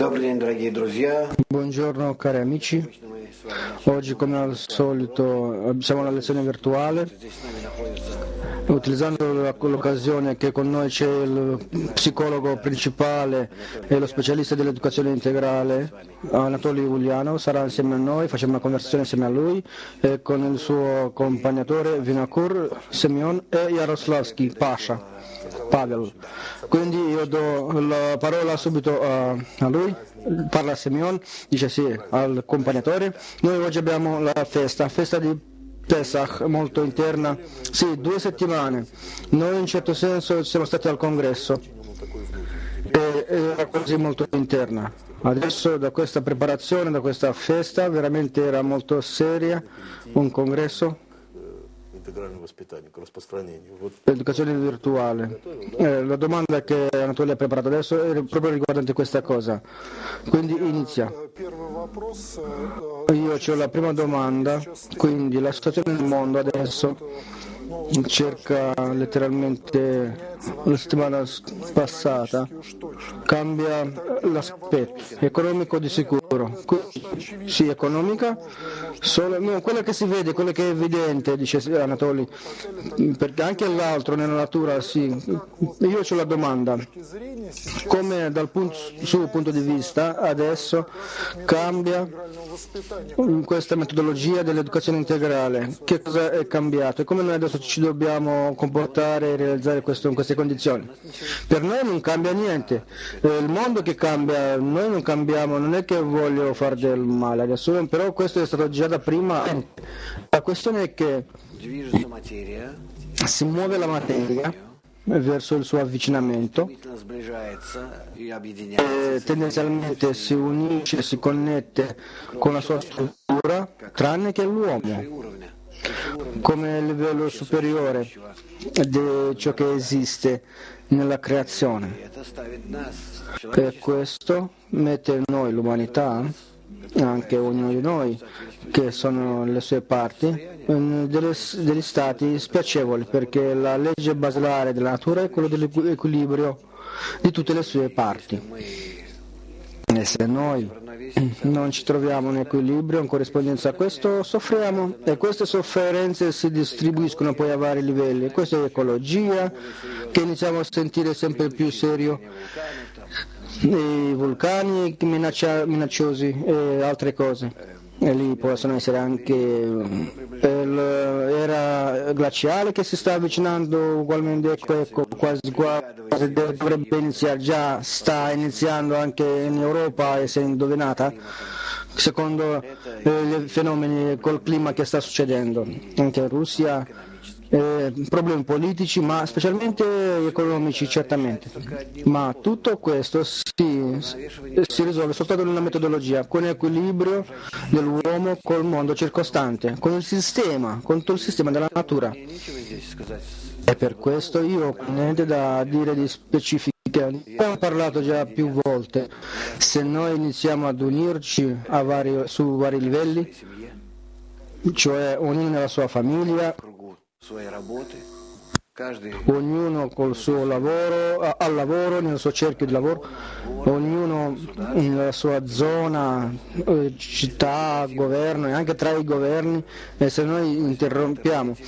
Добрый день, дорогие друзья. Buongiorno cari amici, oggi come al solito siamo alla lezione virtuale, utilizzando l'occasione che con noi c'è il psicologo principale e lo specialista dell'educazione integrale, Anatoly Ulianov, sarà insieme a noi, facciamo una conversazione insieme a lui e con il suo accompagnatore Vinokur, Semyon e Yaroslavsky Pasha. Pavel. Quindi io do la parola subito a lui, parla Semyon, dice sì al accompagnatore. Noi oggi abbiamo la festa di Pesach molto interna, sì, 2 settimane. Noi in un certo senso siamo stati al congresso e era così molto interna. Adesso da questa preparazione, da questa festa, veramente era molto seria, un congresso. L'educazione virtuale. La domanda che Anatoly ha preparato adesso è proprio riguardante questa cosa. Quindi inizia. Io ho la prima domanda, quindi la situazione nel mondo adesso circa letteralmente la settimana passata cambia l'aspetto economico di sicuro. Sì, economica, no, quello che si vede, quello che è evidente, dice Anatoly, perché anche l'altro nella natura, sì. Io ho la domanda, come dal suo punto di vista adesso cambia questa metodologia dell'educazione integrale, che cosa è cambiato e come noi adesso ci dobbiamo comportare e realizzare questo in queste condizioni. Per noi non cambia niente, il mondo che cambia, noi non cambiamo, non è che voglio fare del male adesso, però questo è stato già da prima. La questione è che si muove la materia verso il suo avvicinamento e tendenzialmente si unisce, si connette con la sua struttura, tranne che l'uomo come livello superiore di ciò che esiste nella creazione. E questo mette noi, l'umanità, anche ognuno di noi, che sono le sue parti, degli stati spiacevoli, perché la legge basilare della natura è quello dell'equilibrio di tutte le sue parti. E se noi non ci troviamo in equilibrio, in corrispondenza a questo, soffriamo e queste sofferenze si distribuiscono poi a vari livelli. Questa è ecologia che iniziamo a sentire sempre più serio, i vulcani minacciosi e altre cose. E lì possono essere anche l'era glaciale che si sta avvicinando ugualmente, ecco, quasi dovrebbe iniziare, già sta iniziando anche in Europa e si è indovinata, secondo i fenomeni col clima che sta succedendo, anche in Russia. Problemi politici, ma specialmente economici certamente, ma tutto questo si risolve soltanto in una metodologia, con l'equilibrio dell'uomo col mondo circostante, con il sistema, con tutto il sistema della natura. E per questo io ho niente da dire di specifiche. Abbiamo parlato già più volte, se noi iniziamo ad unirci su vari livelli, cioè ognuno nella sua famiglia, ognuno col suo lavoro, al lavoro, nel suo cerchio di lavoro, ognuno nella sua zona, città, governo e anche tra i governi, e se noi interrompiamo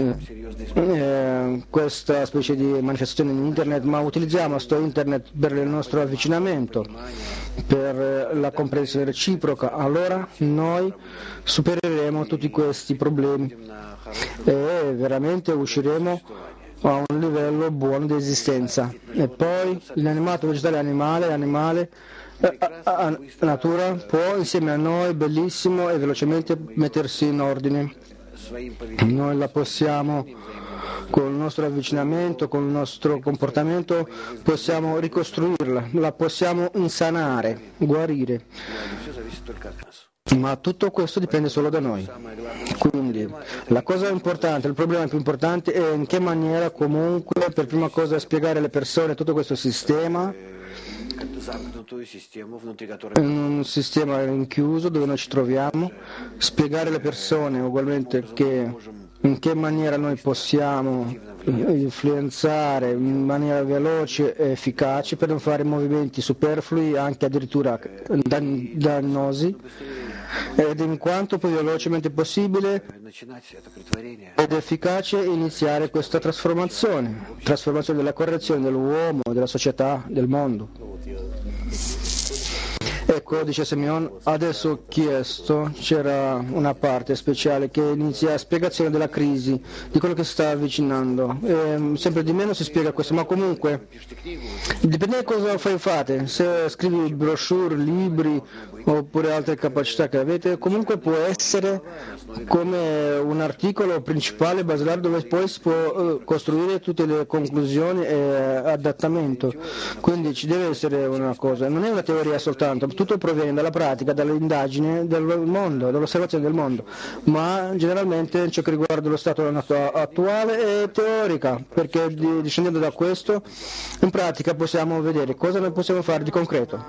questa specie di manifestazione in internet, ma utilizziamo questo internet per il nostro avvicinamento, per la comprensione reciproca, allora noi supereremo tutti questi problemi e veramente usciremo a un livello buono di esistenza. E poi l'inanimato vegetale animale la natura può insieme a noi bellissimo e velocemente mettersi in ordine. Noi la possiamo, con il nostro avvicinamento, con il nostro comportamento, possiamo ricostruirla, la possiamo insanare, guarire. Ma tutto questo dipende solo da noi. Quindi la cosa importante, il problema più importante è in che maniera comunque per prima cosa spiegare alle persone tutto questo sistema, un sistema rinchiuso dove noi ci troviamo, spiegare alle persone ugualmente che in che maniera noi possiamo influenzare in maniera veloce e efficace per non fare movimenti superflui, anche addirittura dannosi, ed in quanto più velocemente possibile ed efficace iniziare questa trasformazione della correzione dell'uomo, della società, del mondo. Ecco, dice Semyon, adesso ho chiesto, c'era una parte speciale che inizia la spiegazione della crisi, di quello che si sta avvicinando. Sempre di meno si spiega questo, ma comunque dipende da cosa fate, se scrivi brochure, libri oppure altre capacità che avete, comunque può essere come un articolo principale basilare dove poi si può costruire tutte le conclusioni e adattamento. Quindi ci deve essere una cosa, non è una teoria soltanto, tutto proviene dalla pratica, dall'indagine del mondo, dall'osservazione del mondo, ma generalmente ciò che riguarda lo stato attuale è teorica, perché discendendo da questo in pratica possiamo vedere cosa noi possiamo fare di concreto.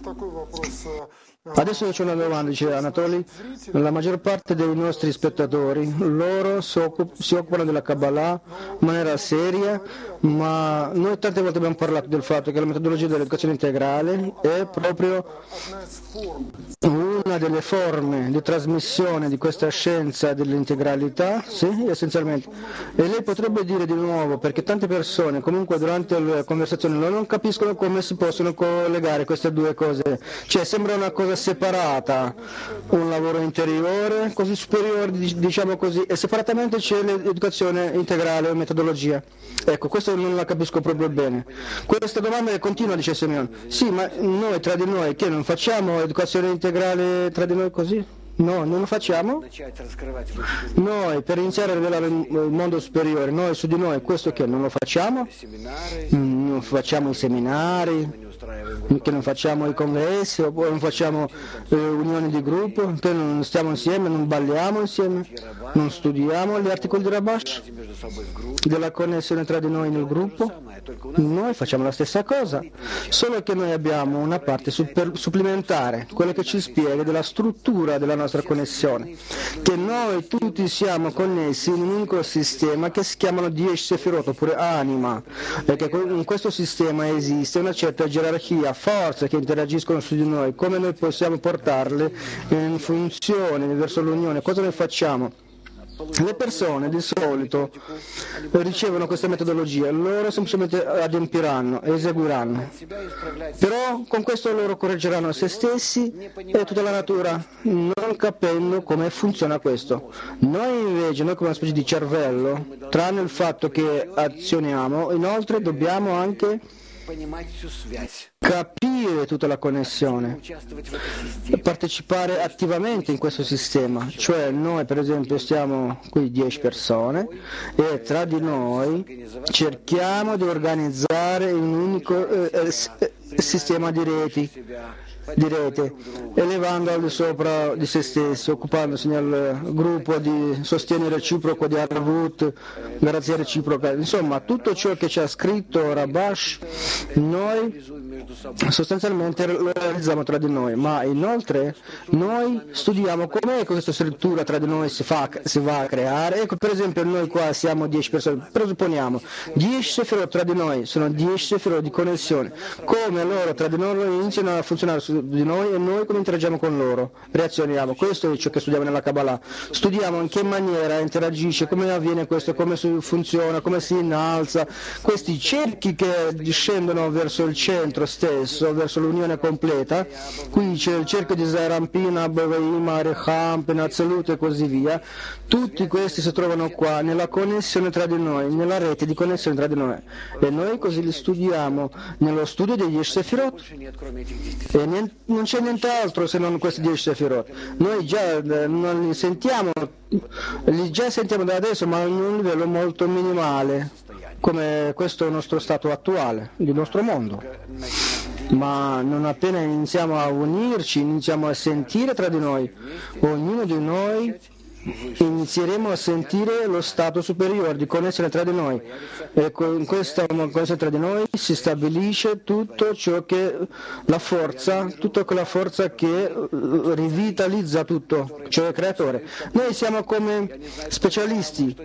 Adesso c'è una domanda, dice Anatoli, la maggior parte dei nostri spettatori, loro si occupano della Kabbalah in maniera seria, ma noi tante volte abbiamo parlato del fatto che la metodologia dell'educazione integrale è proprio una delle forme di trasmissione di questa scienza dell'integralità, sì, essenzialmente. E lei potrebbe dire di nuovo, perché tante persone comunque durante la conversazione non capiscono come si possono collegare queste due cose, cioè sembra una cosa separata, un lavoro interiore, così superiore, diciamo così, e separatamente c'è l'educazione integrale o metodologia. Ecco, questo non la capisco proprio bene. Questa domanda è continua, dice Semyon. Sì, ma noi tra di noi che non facciamo educazione integrale tra di noi così? No, non lo facciamo? Noi per iniziare a rivelare il mondo superiore, noi su di noi, questo che non lo facciamo? Non facciamo i seminari, che non facciamo i congressi, oppure non facciamo unioni di gruppo, che non stiamo insieme, non balliamo insieme, non studiamo gli articoli di Rabash, della connessione tra di noi nel gruppo. Noi facciamo la stessa cosa, solo che noi abbiamo una parte supplementare, quella che ci spiega della struttura della nostra connessione, che noi tutti siamo connessi in un unico sistema che si chiamano 10 Sefirot, oppure anima, perché in questo sistema esiste una certa gerarchia, forze che interagiscono su di noi, come noi possiamo portarle in funzione verso l'unione, cosa noi facciamo? Le persone di solito ricevono questa metodologia, loro semplicemente adempiranno, eseguiranno, però con questo loro correggeranno se stessi e tutta la natura, non capendo come funziona questo. Noi invece, noi come una specie di cervello, tranne il fatto che azioniamo, inoltre dobbiamo anche capire tutta la connessione, partecipare attivamente in questo sistema, cioè noi per esempio stiamo qui 10 persone e tra di noi cerchiamo di organizzare un unico sistema di rete, elevando al di sopra di se stesso, occupandosi nel gruppo di sostegno reciproco di Arvut, garanzia reciproca, insomma tutto ciò che ci ha scritto Rabash noi sostanzialmente lo realizziamo tra di noi, ma inoltre noi studiamo com'è questa struttura tra di noi si va a creare. Ecco, per esempio noi qua siamo 10 persone, presupponiamo 10 sefirot tra di noi, sono 10 sefirot di connessione, come loro tra di noi iniziano a funzionare su di noi e noi come interagiamo con loro, reazioniamo. Questo è ciò che studiamo nella Kabbalah, studiamo in che maniera interagisce, come avviene questo, come funziona, come si innalza, questi cerchi che discendono verso il centro stesso, verso l'unione completa. Qui c'è il cerchio di Zerampina, Boveima, Reham, Penazzelut e così via. Tutti questi si trovano qua nella connessione tra di noi, nella rete di connessione tra di noi, e noi così li studiamo nello studio degli Sefirot, e non c'è nient'altro se non questi 10 Sefirot. Noi già non li già sentiamo da adesso, ma in un livello molto minimale, come questo è il nostro stato attuale, il nostro mondo. Ma non appena iniziamo a unirci, iniziamo a sentire tra di noi, ognuno di noi inizieremo a sentire lo stato superiore di connessione tra di noi, e con questa connessione tra di noi si stabilisce tutto ciò che tutta quella forza che rivitalizza tutto, cioè il creatore. Noi siamo come specialisti.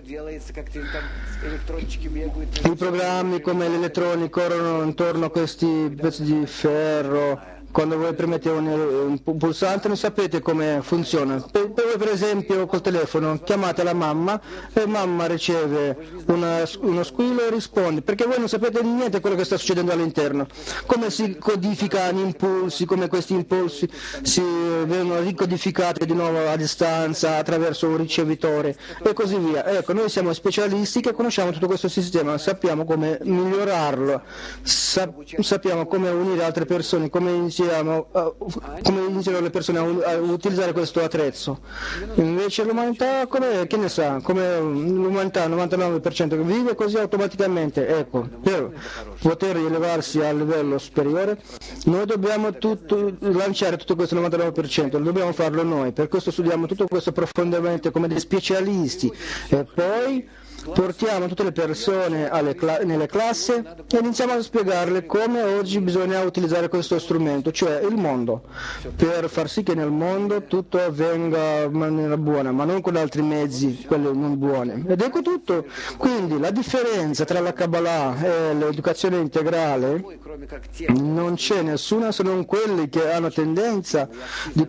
I programmi come gli elettroni corrono intorno a questi pezzi di ferro. Quando voi premete un pulsante non sapete come funziona. Per esempio col telefono chiamate la mamma e mamma riceve uno squillo e risponde, perché voi non sapete niente di quello che sta succedendo all'interno. Come si codificano gli impulsi, come questi impulsi si vengono ricodificati di nuovo a distanza attraverso un ricevitore e così via. Ecco, noi siamo specialisti che conosciamo tutto questo sistema, sappiamo come migliorarlo, sappiamo come unire altre persone, come iniziano le persone a utilizzare questo attrezzo. Invece l'umanità, che ne sa, come l'umanità 99% che vive così automaticamente. Ecco, per poter elevarsi al livello superiore noi dobbiamo lanciare tutto questo 99%, dobbiamo farlo noi, per questo studiamo tutto questo profondamente come dei specialisti e poi portiamo tutte le persone nelle classi e iniziamo a spiegarle come oggi bisogna utilizzare questo strumento, cioè il mondo, per far sì che nel mondo tutto avvenga in maniera buona, ma non con altri mezzi, quelli non buoni. Ed ecco tutto. Quindi la differenza tra la Kabbalah e l'educazione integrale non c'è nessuna se non quelli che hanno tendenza di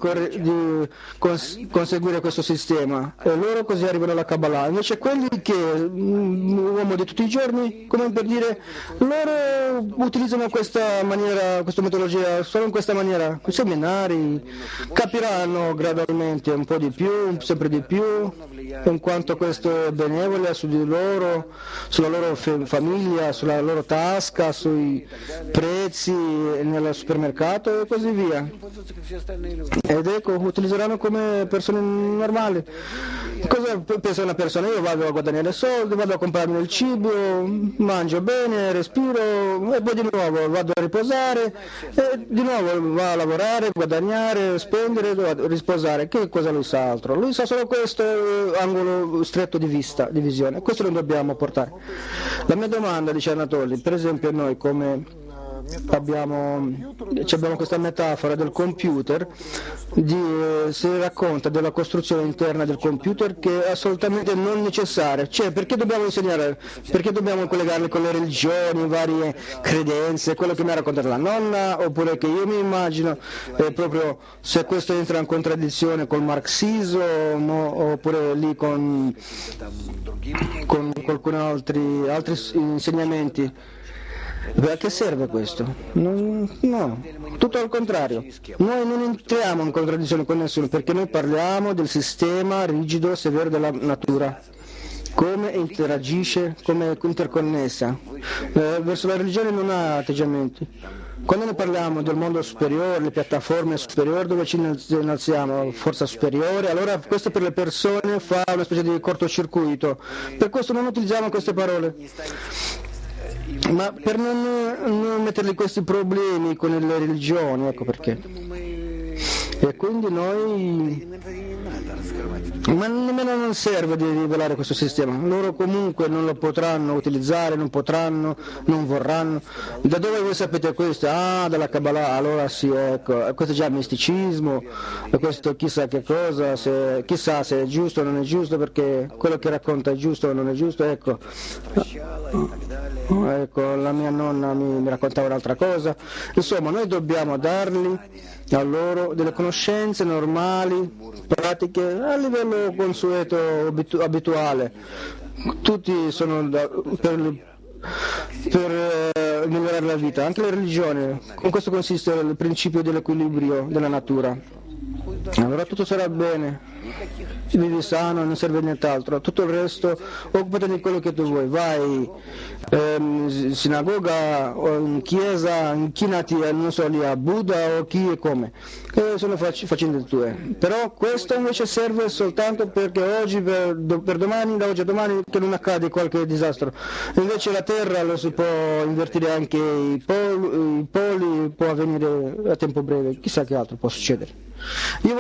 conseguire questo sistema e loro così arrivano alla Kabbalah. Invece quelli che l'uomo di tutti i giorni, come per dire, loro utilizzano questa metodologia solo in questa maniera, i seminari capiranno gradualmente un po' di più, sempre di più, in quanto questo è benevole su di loro, sulla loro famiglia, sulla loro tasca, sui prezzi nel supermercato e così via. Ed ecco, utilizzeranno come persone normali. Cosa pensa una persona? Io vado a guadagnare soldi, vado a comprarmi il cibo, mangio bene, respiro e poi di nuovo vado a riposare e di nuovo va a lavorare, guadagnare, spendere, risposare. Che cosa lui sa altro? Lui sa solo questo angolo stretto di vista, di visione. Questo lo dobbiamo portare. La mia domanda, dice Anatoli, per esempio noi come abbiamo questa metafora del computer, si racconta della costruzione interna del computer che è assolutamente non necessaria, cioè perché dobbiamo insegnare, perché dobbiamo collegarli con le religioni, varie credenze, quello che mi ha raccontato la nonna, oppure che io mi immagino proprio se questo entra in contraddizione col marxismo oppure lì con qualcun altri insegnamenti. A che serve questo? No, tutto al contrario. Noi non entriamo in contraddizione con nessuno perché noi parliamo del sistema rigido, severo della natura, come interagisce, come è interconnessa. Verso la religione non ha atteggiamenti. Quando noi parliamo del mondo superiore, le piattaforme superiori dove ci innalziamo, forza superiore, allora questo per le persone fa una specie di cortocircuito. Per questo non utilizziamo queste parole. Ma per non metterli questi problemi con le religioni, ecco perché. E quindi ma nemmeno non serve di rivelare questo sistema, loro comunque non lo potranno utilizzare, non vorranno. Da dove voi sapete questo? Ah, dalla Kabbalah, allora sì, ecco, questo è già misticismo, e questo chissà che cosa, chissà se è giusto o non è giusto, perché quello che racconta è giusto o non è giusto, ecco. Ecco, la mia nonna mi raccontava un'altra cosa. Insomma, noi dobbiamo dargli a loro delle conoscenze normali, pratiche, a livello consueto, abituale. Tutti sono per migliorare la vita, anche le religioni. Con questo consiste il principio dell'equilibrio della natura. Allora tutto sarà bene. Vivi sano, non serve nient'altro, tutto il resto occupati di quello che tu vuoi, vai in sinagoga o in chiesa, inchinati non so lì a Buddha o chi e come, sono faccende tue, però questo invece serve soltanto perché oggi per domani, da oggi a domani che non accade qualche disastro, invece la terra lo si può invertire anche i poli può avvenire a tempo breve, chissà che altro può succedere. Io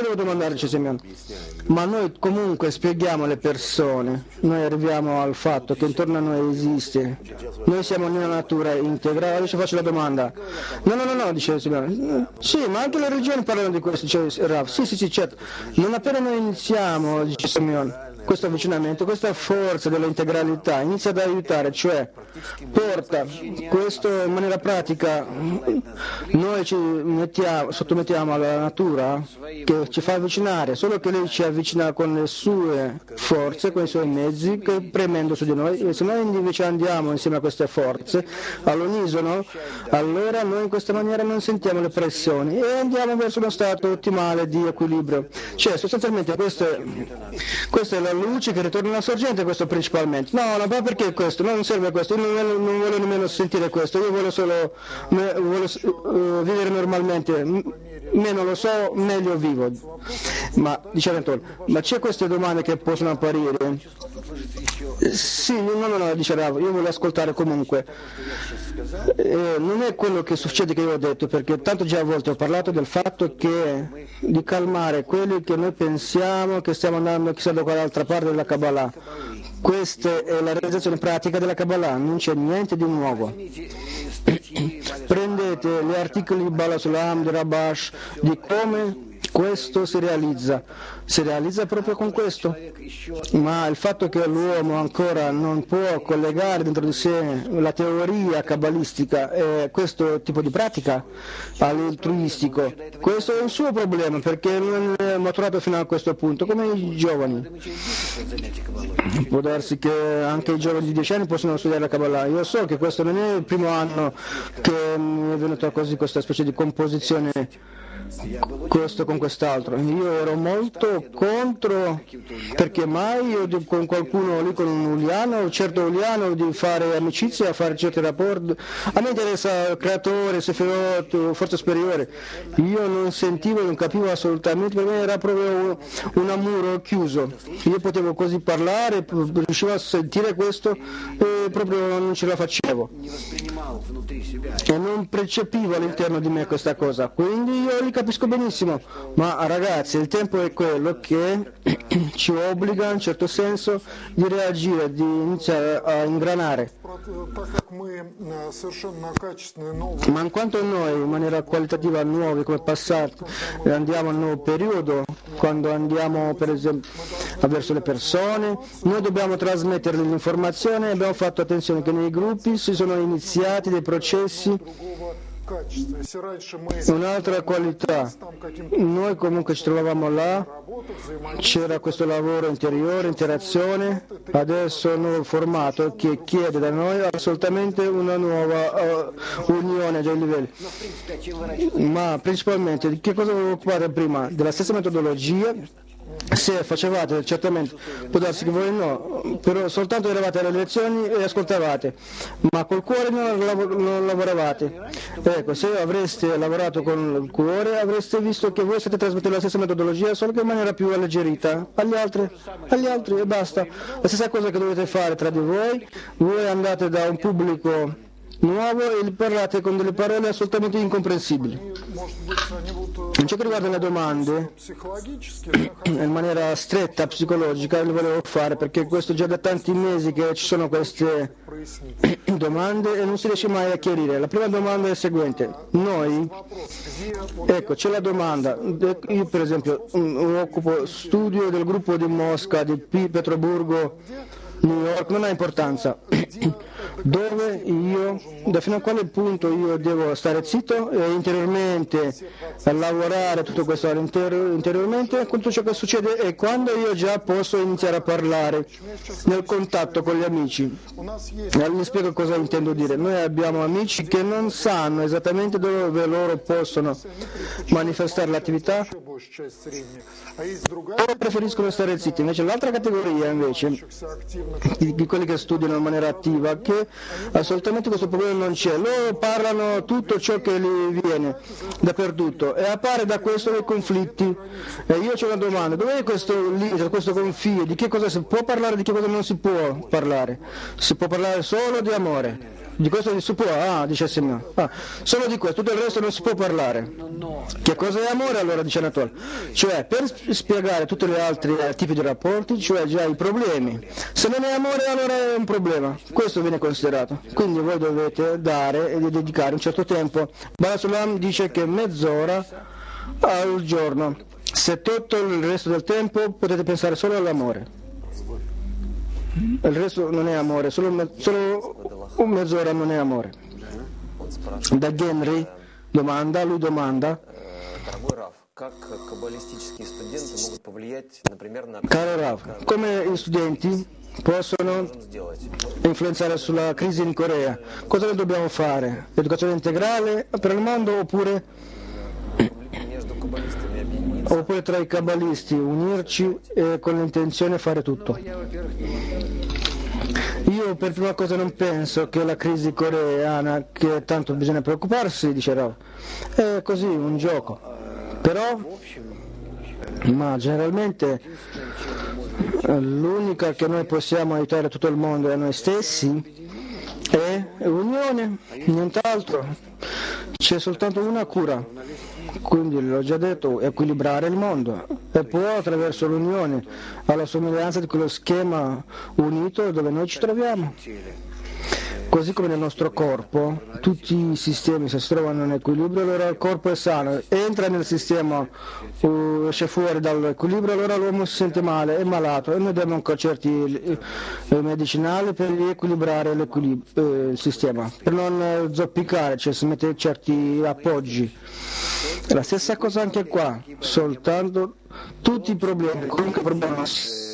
volevo domandarci, Simeon, ma noi comunque spieghiamo alle persone, noi arriviamo al fatto che intorno a noi esiste, noi siamo nella natura integrale. Adesso faccio la domanda. No, dice Simeon. Sì, ma anche le religioni parlano di questo, dice Rav. Sì, certo. Non appena noi iniziamo, dice Simeon, questo avvicinamento, questa forza dell'integralità inizia ad aiutare, cioè porta questo in maniera pratica, noi ci sottomettiamo alla natura che ci fa avvicinare, solo che lei ci avvicina con le sue forze, con i suoi mezzi, premendo su di noi, e se noi invece andiamo insieme a queste forze all'unisono, allora noi in questa maniera non sentiamo le pressioni e andiamo verso uno stato ottimale di equilibrio. Cioè sostanzialmente questa è la luce che ritorna alla sorgente, questo principalmente. No, ma perché questo? Non serve questo, io non voglio nemmeno sentire questo, io voglio solo vivere normalmente, meno lo so, meglio vivo. Ma diceva Antonio, ma c'è queste domande che possono apparire? Sì, no, dice Rav, io voglio ascoltare comunque. Non è quello che succede che io ho detto, perché tanto già a volte ho parlato del fatto che di calmare quelli che noi pensiamo che stiamo andando chissà da qual'altra parte della Kabbalah. Questa è la realizzazione pratica della Kabbalah, non c'è niente di nuovo. Prendete gli articoli di Bala Sulam, di Rabash, di come questo si realizza proprio con questo, ma il fatto che l'uomo ancora non può collegare dentro di sé la teoria cabalistica e questo tipo di pratica all'altruistico, questo è un suo problema perché non è maturato fino a questo punto, come i giovani. Può darsi che anche i giovani di 10 anni possono studiare la Kabbalah. Io so che questo non è il primo anno che mi è venuta così questa specie di composizione questo con quest'altro. Io ero molto contro, perché mai io con qualcuno lì, con un uliano, certo uliano, di fare amicizia, fare certi rapporti. A me interessa il creatore, Sefirot, forza superiore. Io non sentivo, non capivo assolutamente, per me era proprio un muro chiuso. Io potevo così parlare, riuscivo a sentire questo e proprio non ce la facevo. E non percepivo all'interno di me questa cosa. Quindi io li capisco benissimo, ma ragazzi il tempo è quello che ci obbliga in un certo senso di reagire, di iniziare a ingranare. Ma in quanto noi in maniera qualitativa nuovi come passato andiamo al nuovo periodo, quando andiamo per esempio verso le persone, noi dobbiamo trasmettere l'informazione. Abbiamo fatto attenzione che nei gruppi si sono iniziati dei processi. Un'altra qualità, noi comunque ci trovavamo là, c'era questo lavoro interiore, interazione, adesso un nuovo formato che chiede da noi assolutamente una nuova unione dei livelli. Ma principalmente di che cosa volevo occupare prima? Della stessa metodologia. Se facevate, certamente, può darsi che voi no, però soltanto eravate alle lezioni e ascoltavate, ma col cuore non lavoravate. Ecco, se avreste lavorato con il cuore avreste visto che voi state trasmettendo la stessa metodologia, solo che in maniera più alleggerita, agli altri e basta. La stessa cosa che dovete fare tra di voi andate da un pubblico nuovo e parlate con delle parole assolutamente incomprensibili. In ciò che riguarda le domande, in maniera stretta, psicologica, le volevo fare perché questo già da tanti mesi che ci sono queste domande e non si riesce mai a chiarire. La prima domanda è la seguente. Noi, ecco, c'è la domanda, io per esempio occupo studio del gruppo di Mosca, di Pietroburgo, New York, non ha importanza. Dove io, fino a quale punto io devo stare zitto e interiormente lavorare tutto questo interiormente, tutto ciò che succede è quando io già posso iniziare a parlare nel contatto con gli amici. Mi spiego cosa intendo dire. Noi abbiamo amici che non sanno esattamente dove loro possono manifestare l'attività o preferiscono stare zitti. Invece l'altra categoria invece di quelli che studiano in maniera attiva, che assolutamente questo problema non c'è, loro parlano tutto ciò che gli viene dappertutto e appare da questo dei conflitti. E io ho una domanda, dov'è questo leader, questo confine, di che cosa si può parlare, di che cosa non si può parlare? Si può parlare solo di amore, Di questo si può, dice Simeone. Solo di questo, tutto il resto non si può parlare. Che cosa è amore allora, dice Anatole? Cioè, per spiegare tutti gli altri tipi di rapporti, cioè già i problemi. Se non è amore allora è un problema. Questo viene considerato. Quindi voi dovete dare e dedicare un certo tempo. Barasulam dice che mezz'ora al giorno. Se tutto il resto del tempo potete pensare solo all'amore. Il resto non è amore, solo mezz'ora non è amore. Da Henry lui domanda, caro Rav, come gli studenti possono influenzare sulla crisi in Corea? Cosa noi dobbiamo fare? Educazione integrale per il mondo oppure tra i cabalisti unirci con l'intenzione di fare tutto? Io per prima cosa non penso che la crisi coreana, che tanto bisogna preoccuparsi, dice Rav, è così un gioco, però ma generalmente l'unica che noi possiamo aiutare tutto il mondo è noi stessi, è unione, nient'altro, c'è soltanto una cura, quindi l'ho già detto, equilibrare il mondo e poi attraverso l'unione alla somiglianza di quello schema unito dove noi ci troviamo. Così come nel nostro corpo, tutti i sistemi se si trovano in equilibrio, allora il corpo è sano, entra nel sistema, esce fuori dall'equilibrio, allora l'uomo si sente male, è malato e noi diamo certi medicinali per riequilibrare il sistema, per non zoppicare, cioè si mette certi appoggi. La stessa cosa anche qua, soltanto tutti i problemi, qualunque problema,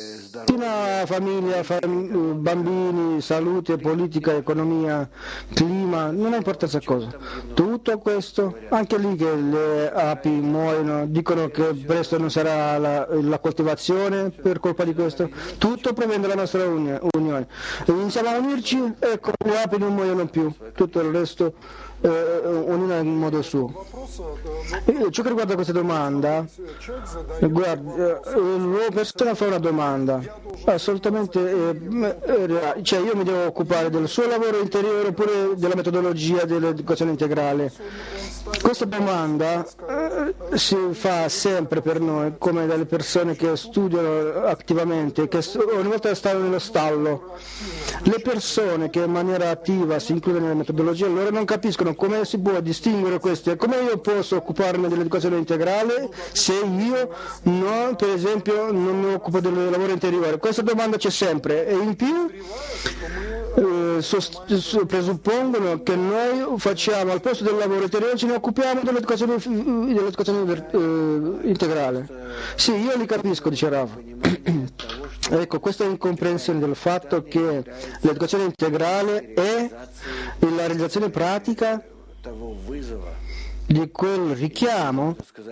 famiglia, bambini, salute, politica, economia, clima, non ha importanza cosa. Tutto questo, anche lì che le api muoiono, dicono che presto non sarà la coltivazione per colpa di questo, tutto proviene dalla nostra unione. Iniziamo a unirci e le api non muoiono più, tutto il resto ognuno in modo suo. Ciò che riguarda questa domanda, guarda, la persona fa una domanda, assolutamente, cioè io mi devo occupare del suo lavoro interiore oppure della metodologia dell'educazione integrale. Questa domanda si fa sempre per noi, come dalle persone che studiano attivamente, che ogni volta stanno nello stallo. Le persone che in maniera attiva si includono nella metodologia, loro non capiscono come si può distinguere queste, come io posso occuparmi dell'educazione integrale se io non, per esempio, non mi occupo del lavoro interiore. Questa domanda c'è sempre e in più presuppongono che noi facciamo al posto del lavoro interiore ce ne occupiamo dell'educazione integrale. Sì, io li capisco, dice Rav. Ecco, questa incomprensione del fatto che l'educazione integrale è la realizzazione pratica di quel richiamo,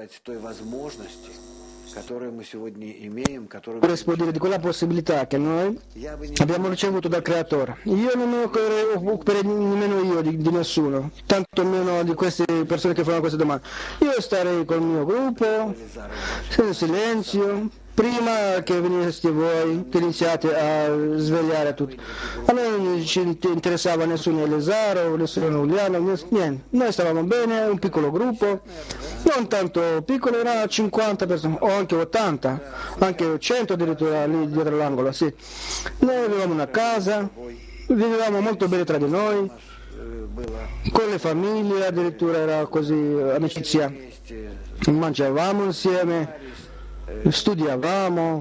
dire, di quella possibilità che noi abbiamo ricevuto dal Creatore. Io non mi occuperei nemmeno io di nessuno, tanto meno di queste persone che fanno queste domande. Io starei col mio gruppo, in silenzio, prima che veniste voi, che iniziate a svegliare tutti. A noi non ci interessava nessuno Elesaro, nessuno Giuliano, niente. Noi stavamo bene, un piccolo gruppo, non tanto piccolo, era 50 persone, o anche 80, anche 100 addirittura lì dietro l'angolo, sì. Noi avevamo una casa, vivevamo molto bene tra di noi, con le famiglie, addirittura era così, amicizia. Mangiavamo insieme, studiavamo,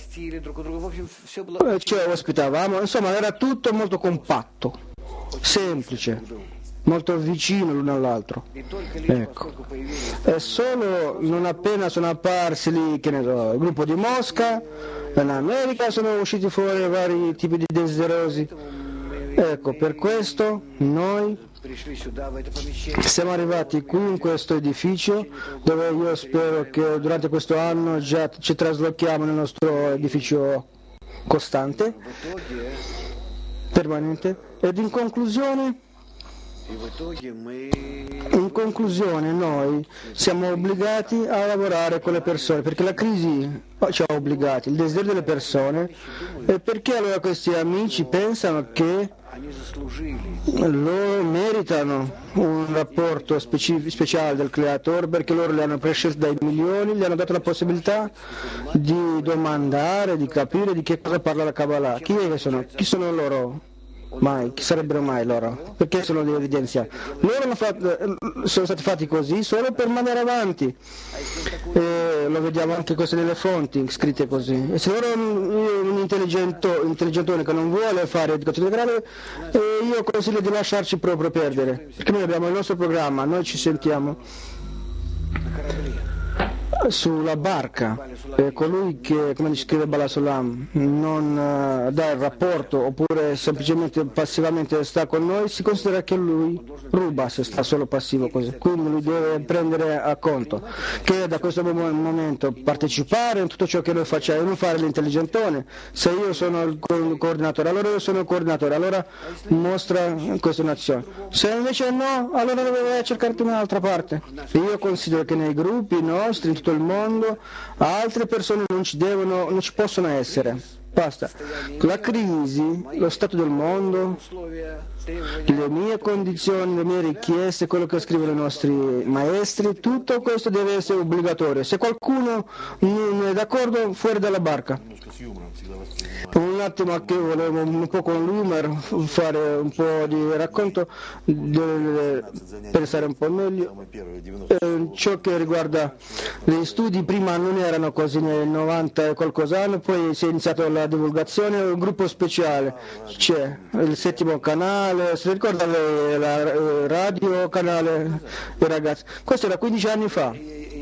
cioè ospitavamo, insomma era tutto molto compatto, semplice, molto vicino l'uno all'altro. Ecco. E solo non appena sono apparsi lì, che ne so, il gruppo di Mosca, in America sono usciti fuori vari tipi di desiderosi. Ecco, per questo noi siamo arrivati qui in questo edificio dove io spero che durante questo anno già ci traslochiamo nel nostro edificio costante, permanente. Ed in conclusione In conclusione, noi siamo obbligati a lavorare con le persone, perché la crisi ci ha obbligati, il desiderio delle persone, e perché allora questi amici pensano che loro meritano un rapporto speciale del creatore, perché loro li hanno prescelti dai milioni, gli hanno dato la possibilità di domandare, di capire di che cosa parla la Kabbalah. Chi sono loro? Mai, chi sarebbero mai loro? Perché sono di evidenza? Loro sono stati fatti così solo per mandare avanti. Lo vediamo anche questo nelle fonti scritte così. E se loro un intelligentone che non vuole fare educazione integrale, io consiglio di lasciarci proprio perdere, perché noi abbiamo il nostro programma, noi ci sentiamo sulla barca, colui che, come scrive Balasulam, non dà il rapporto oppure semplicemente passivamente sta con noi, si considera che lui ruba se sta solo passivo così. Quindi lui deve prendere a conto che da questo momento partecipare in tutto ciò che noi facciamo, non fare l'intelligentone. Se io sono il coordinatore, allora io sono il coordinatore, allora mostra questa nazione. Se invece no, allora deve cercarti un'altra parte. Io considero che nei gruppi nostri, in tutto il mondo, altre persone non ci possono essere. Basta. La crisi, lo stato del mondo, le mie condizioni, le mie richieste, quello che scrivono i nostri maestri, tutto questo deve essere obbligatorio. Se qualcuno non è d'accordo, fuori dalla barca. Un attimo che volevo un po' con l'humor fare un po' di racconto, pensare un po' meglio. Ciò che riguarda gli studi, prima non erano così nel 90 e qualcos'anno, poi si è iniziato la divulgazione, un gruppo speciale, c'è il 7° canale, si ricorda la radio canale dei ragazzi, questo era 15 anni fa.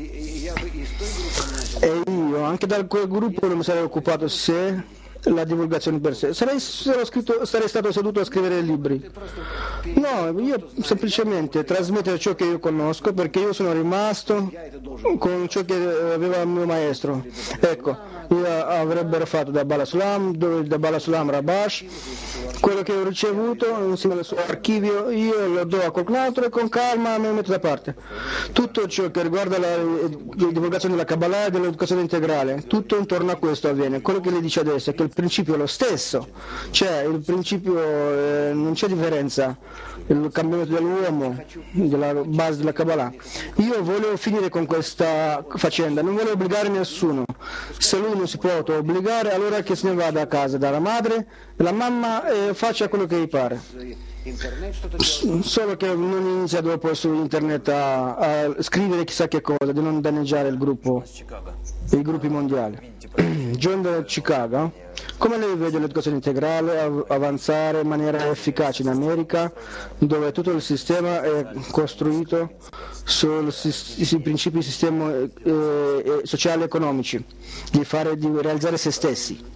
E io anche da quel gruppo non mi sarei occupato se la divulgazione per sé. Sarei stato seduto a scrivere libri. No, io semplicemente trasmettere ciò che io conosco, perché io sono rimasto con ciò che aveva il mio maestro. Ecco, io avrebbero fatto da Balasulam Rabash, quello che ho ricevuto insieme al suo archivio, io lo do a qualcun altro e con calma mi metto da parte. Tutto ciò che riguarda la divulgazione della Kabbalah e dell'educazione integrale, tutto intorno a questo avviene. Quello che le dice adesso è che il principio è lo stesso, cioè il principio non c'è differenza, il cambiamento dell'uomo, della base della Kabbalah. Io volevo finire con questa faccenda, non volevo obbligare nessuno. Se lui non si può obbligare, allora che se ne vada a casa dalla madre, dalla mamma, e faccia quello che gli pare. Solo che non inizia dopo su internet a scrivere chissà che cosa, di non danneggiare il gruppo, i gruppi mondiali. John da Chicago, come lei vede l'educazione integrale avanzare in maniera efficace in America, dove tutto il sistema è costruito sui principi sociali e economici, di realizzare se stessi?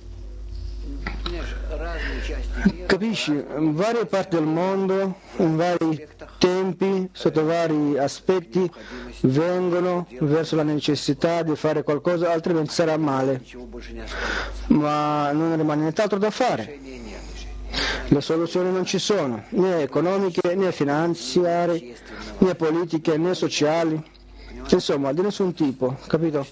Capisci? In varie parti del mondo, in vari tempi, sotto vari aspetti, vengono verso la necessità di fare qualcosa, altrimenti sarà male. Ma non rimane nient'altro da fare. Le soluzioni non ci sono, né economiche, né finanziarie, né politiche, né sociali. Insomma, di nessun tipo, capito?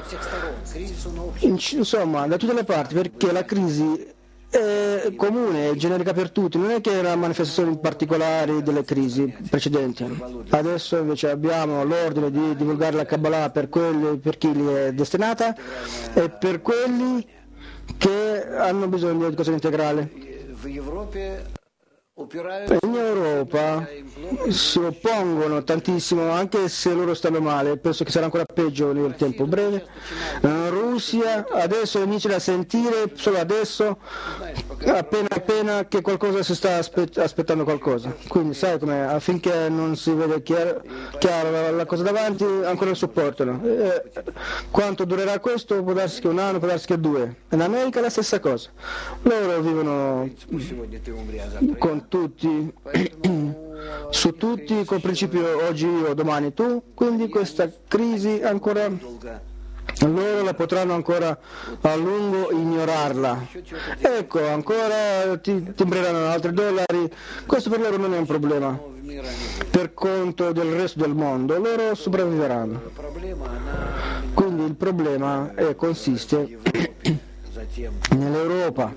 Insomma, da tutte le parti, perché la crisi è comune, è generica per tutti, non è che è una manifestazione particolare delle crisi precedenti. Adesso invece abbiamo l'ordine di divulgare la Kabbalah per chi gli è destinata e per quelli che hanno bisogno di educazione integrale. In Europa si oppongono tantissimo, anche se loro stanno male, penso che sarà ancora peggio nel tempo breve. In Russia adesso inizia a sentire, solo adesso, appena che qualcosa si sta aspettando qualcosa. Quindi sai come affinché non si vede chiaro la cosa davanti, ancora lo sopportano. Quanto durerà questo? Può darsi che un anno, può darsi che 2. In America è la stessa cosa. Loro vivono con tutti, su tutti, col principio oggi io, domani tu, quindi questa crisi ancora loro la potranno ancora a lungo ignorarla. Ecco, ancora timbreranno altri dollari, questo per loro non è un problema. Per conto del resto del mondo, loro sopravviveranno. Quindi il problema consiste nell'Europa.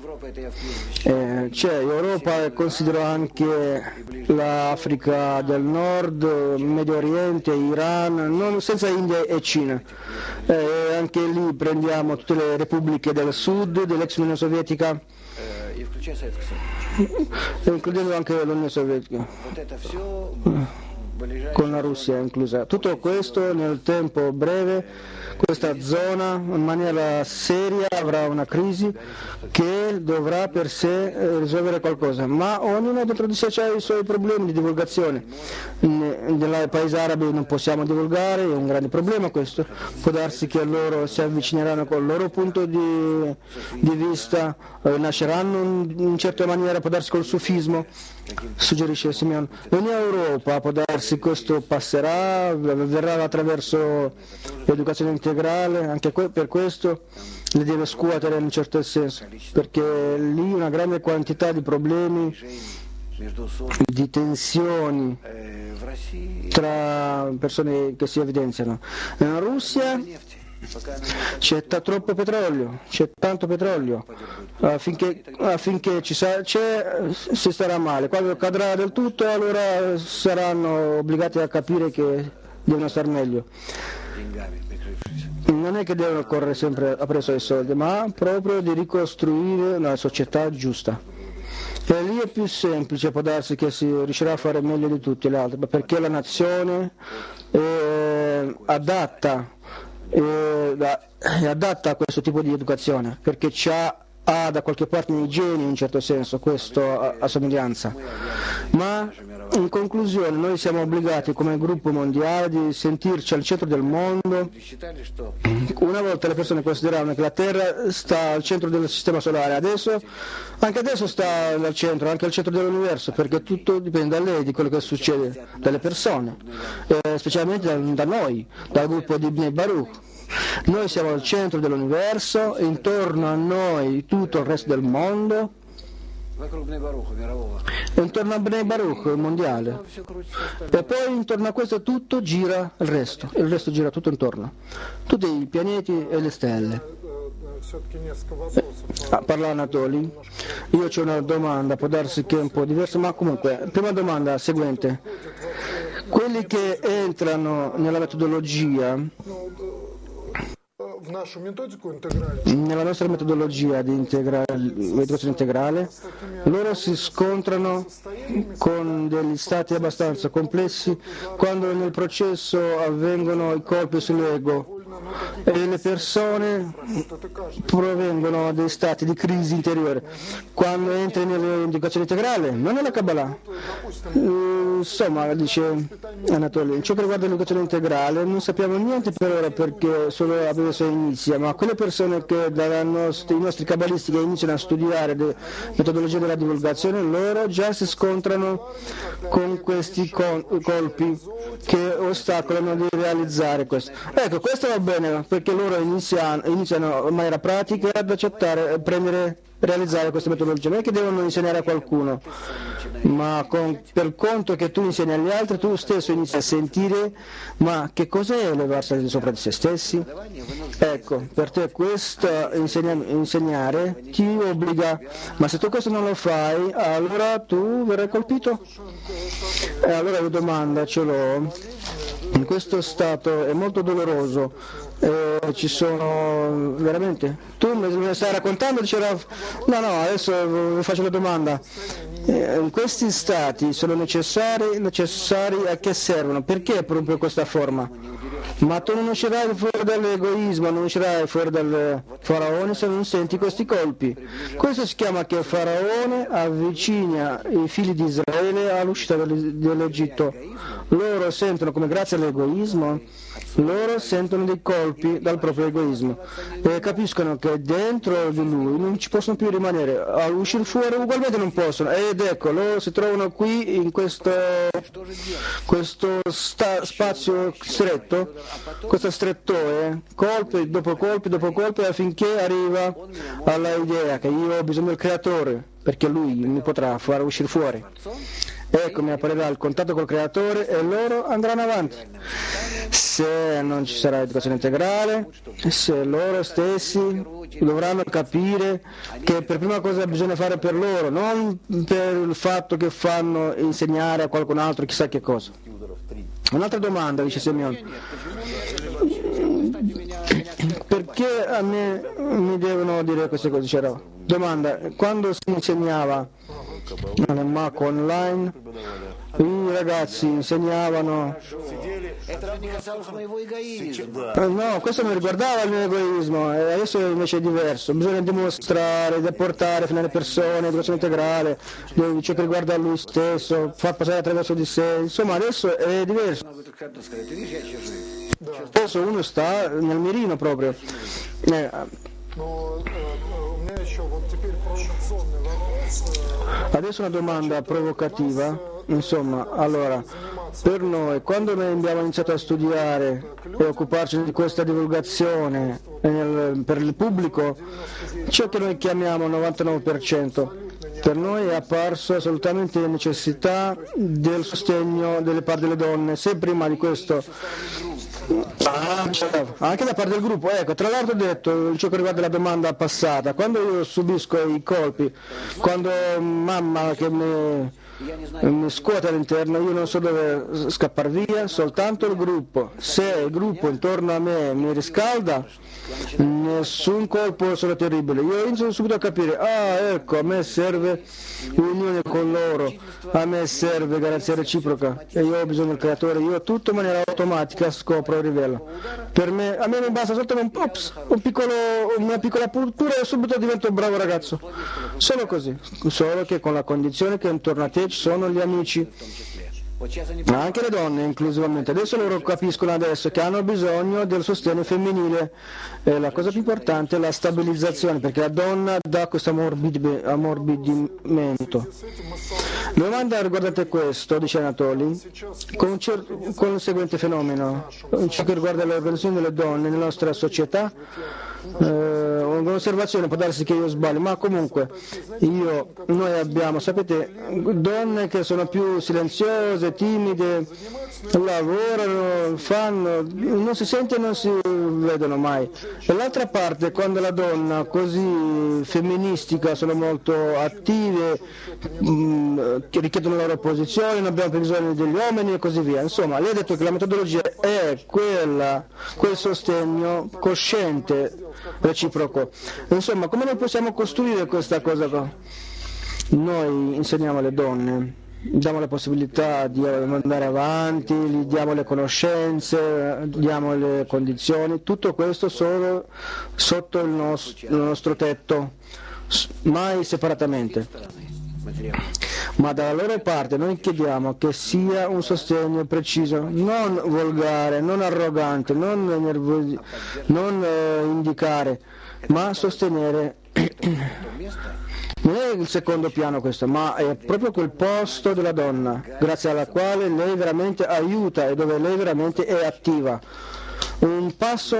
Europa considero anche l'Africa del Nord, Medio Oriente, Iran, senza India e Cina. Anche lì prendiamo tutte le repubbliche del sud, dell'ex Unione Sovietica, includendo anche l'Unione Sovietica, con la Russia inclusa. Tutto questo nel tempo breve, questa zona in maniera seria avrà una crisi che dovrà per sé risolvere qualcosa, ma ognuno dentro di sé ha i suoi problemi di divulgazione. Nei paesi arabi non possiamo divulgare, è un grande problema questo, può darsi che loro si avvicineranno col loro punto di vista, nasceranno in certa maniera, può darsi col sufismo, suggerisce Simeon. In Europa può darsi questo passerà, verrà attraverso l'educazione integrale, anche per questo le deve scuotere in un certo senso, perché lì una grande quantità di problemi, di tensioni tra persone che si evidenziano. In Russia c'è troppo petrolio, c'è tanto petrolio, affinché si starà male. Quando cadrà del tutto allora saranno obbligati a capire che devono star meglio. Non è che devono correre sempre appresso ai soldi, ma proprio di ricostruire una società giusta. E lì è più semplice, può darsi che si riuscirà a fare meglio di tutti gli altri, perché la nazione è adatta a questo tipo di educazione, perché ha da qualche parte nei geni in un certo senso questa assomiglianza. Ma in conclusione noi siamo obbligati come gruppo mondiale di sentirci al centro del mondo. Una volta le persone consideravano che la Terra sta al centro del sistema solare, anche adesso sta al centro, anche al centro dell'universo, perché tutto dipende da lei, di quello che succede, dalle persone, specialmente da noi, dal gruppo di Bnei Baruch. Noi siamo al centro dell'universo, intorno a noi tutto il resto del mondo, intorno a Bnei Baruch mondiale, e poi intorno a questo tutto gira il resto gira tutto intorno, tutti i pianeti e le stelle. Parla Anatoli, io ho una domanda, può darsi che è un po' diversa, ma comunque, prima domanda seguente: quelli che entrano nella metodologia, nella nostra metodologia di educazione integrale, loro si scontrano con degli stati abbastanza complessi quando nel processo avvengono i colpi sull'ego e le persone provengono dai stati di crisi interiore. Quando entri nell'educazione integrale, non è la Kabbalah. Insomma, dice Anatoli, in ciò che riguarda l'educazione integrale non sappiamo niente per ora, perché solo adesso inizia, ma quelle persone che i nostri cabalisti che iniziano a studiare le metodologie della divulgazione, loro già si scontrano con questi colpi che ostacolano di realizzare questo. Ecco, questo va bene, perché loro iniziano in maniera pratica ad accettare, realizzare queste metodologie. Non è che devono insegnare a qualcuno, ma per conto che tu insegni agli altri, tu stesso inizi a sentire, ma che cos'è levarsi al di sopra di se stessi? Ecco, per te questo insegnare ti obbliga, ma se tu questo non lo fai, allora tu verrai colpito? E allora la domanda ce l'ho, in questo stato è molto doloroso, ci sono veramente, tu mi stai raccontando, no, adesso vi faccio la domanda, questi stati sono necessari a che servono? Perché proprio questa forma? Ma tu non uscirai fuori dall'egoismo, non uscirai fuori dal faraone se non senti questi colpi. Questo si chiama che il faraone avvicina i figli di Israele all'uscita dell'Egitto. Loro sentono come grazie all'egoismo, loro sentono dei colpi dal proprio egoismo e capiscono che dentro di lui non ci possono più rimanere, all'uscire fuori ugualmente non possono, ed ecco, loro si trovano qui in questo spazio stretto, questo strettoie, colpi dopo colpi dopo colpi, affinché arriva alla idea che io ho bisogno del creatore, perché lui mi potrà far uscire fuori. Ecco, mi apparirà il contatto col creatore e loro andranno avanti. Se non ci sarà educazione integrale, se loro stessi dovranno capire che per prima cosa bisogna fare per loro, non per il fatto che fanno insegnare a qualcun altro chissà che cosa. Un'altra domanda, dice Semyon. Perché a me mi devono dire queste cose? C'era domanda, quando si insegnava nel MAC online, i ragazzi insegnavano no, questo non riguardava il mio egoismo, e adesso invece è diverso, bisogna dimostrare, deportare fino alle persone, educazione integrale, ciò che riguarda lui stesso, far passare attraverso di sé, insomma adesso è diverso. Adesso uno sta nel mirino proprio. Adesso una domanda provocativa, insomma, allora, per noi, quando noi abbiamo iniziato a studiare e occuparci di questa divulgazione per il pubblico, ciò che noi chiamiamo 99%, per noi è apparso assolutamente necessità del sostegno delle parti delle donne, se prima di questo anche da parte del gruppo. Ecco, tra l'altro ho detto ciò che riguarda la domanda passata, quando io subisco i colpi, quando mamma che mi scuote all'interno, io non so dove scappare via, soltanto il gruppo. Se il gruppo intorno a me mi riscalda, nessun colpo sarà terribile. Io inizio subito a capire, ecco, a me serve unione con loro, a me serve garanzia reciproca e io ho bisogno del creatore, io tutto in maniera automatica scopro e rivelo. Per me, a me mi basta soltanto una piccola puntura e subito divento un bravo ragazzo. Solo così, solo che con la condizione che intorno a te ci sono gli amici, ma anche le donne inclusivamente. Adesso loro capiscono adesso che hanno bisogno del sostegno femminile, e la cosa più importante è la stabilizzazione, perché la donna dà questo ammorbidimento. La domanda riguardante questo, dice Anatoli, con il seguente fenomeno, ciò che riguarda l'organizzazione delle donne nella nostra società. Un'osservazione, può darsi che io sbaglio, ma comunque noi abbiamo, sapete, donne che sono più silenziose, timide, lavorano, fanno, non si sentono, non si vedono mai. E l'altra parte, quando la donna così femministica sono molto attive, che richiedono la loro posizione, non abbiamo più bisogno degli uomini e così via. Insomma, lei ha detto che la metodologia è quel sostegno cosciente reciproco. Insomma, come noi possiamo costruire questa cosa qua? Noi insegniamo alle donne, diamo la possibilità di andare avanti, gli diamo le conoscenze, diamo le condizioni, tutto questo solo sotto il nostro tetto, mai separatamente. Ma dalla loro parte noi chiediamo che sia un sostegno preciso, non volgare, non arrogante, non indicare, ma sostenere. Non è il secondo piano questo, ma è proprio quel posto della donna, grazie alla quale lei veramente aiuta e dove lei veramente è attiva. Un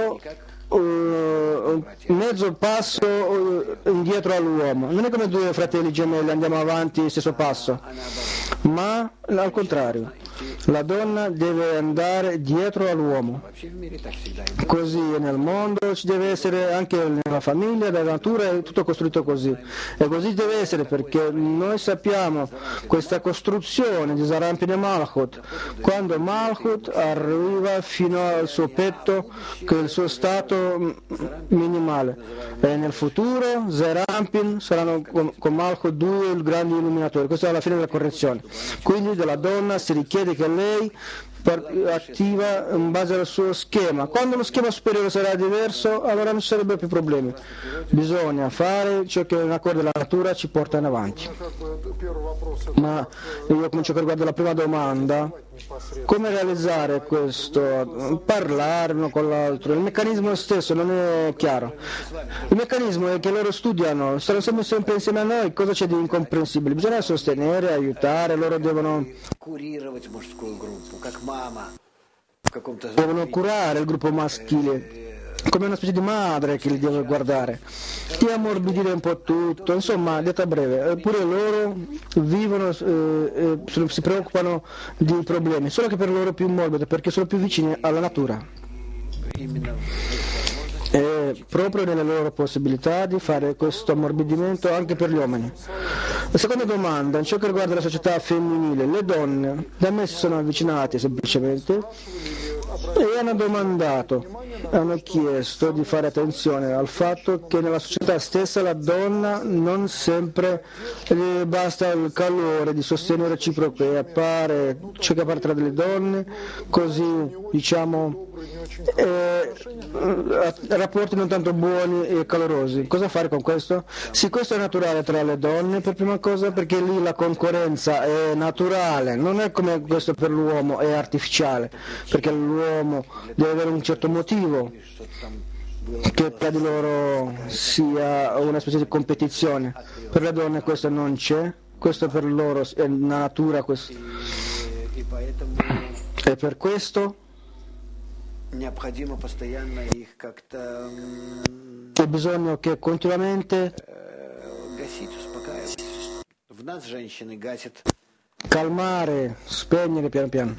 mezzo passo indietro all'uomo, non è come due fratelli gemelli andiamo avanti stesso passo, ma al contrario, la donna deve andare dietro all'uomo. Così è nel mondo, ci deve essere anche nella famiglia, nella natura, è tutto costruito così. E così deve essere, perché noi sappiamo questa costruzione di Zarampin e Malchut, quando Malchut arriva fino al suo petto, che il suo stato minimale. E nel futuro Serampin saranno con Malchut due grandi illuminatori. Questa è la fine della correzione. Quindi dalla donna si richiede che lei attiva in base al suo schema. Quando lo schema superiore sarà diverso, allora non ci sarebbero più problemi. Bisogna fare ciò che in accordo della natura ci porta in avanti. Ma io comincio che riguarda la prima domanda: come realizzare questo? Parlare uno con l'altro. Il meccanismo stesso non è chiaro. Il meccanismo è che loro studiano, stanno sempre insieme a noi. Cosa c'è di incomprensibile? Bisogna sostenere, aiutare, loro devono curare il gruppo maschile come una specie di madre che li deve guardare, di ammorbidire un po' tutto, insomma, detto a breve, pure loro vivono, si preoccupano di problemi, solo che per loro è più morbido perché sono più vicini alla natura. È proprio nelle loro possibilità di fare questo ammorbidimento anche per gli uomini. La seconda domanda, in ciò che riguarda la società femminile, le donne da me si sono avvicinate semplicemente e hanno chiesto di fare attenzione al fatto che nella società stessa la donna non sempre basta il calore di sostegno reciproco e appare ciò che appare tra delle donne, così diciamo rapporti non tanto buoni e calorosi. Cosa fare con questo? Sì, questo è naturale tra le donne per prima cosa, perché lì la concorrenza è naturale, non è come questo per l'uomo, è artificiale, perché l'uomo deve avere un certo motivo che tra di loro sia una specie di competizione. Per le donne questo non c'è, questo per loro è una natura, questo. E per questo c'è bisogno che continuamente calmare, spegnere piano piano.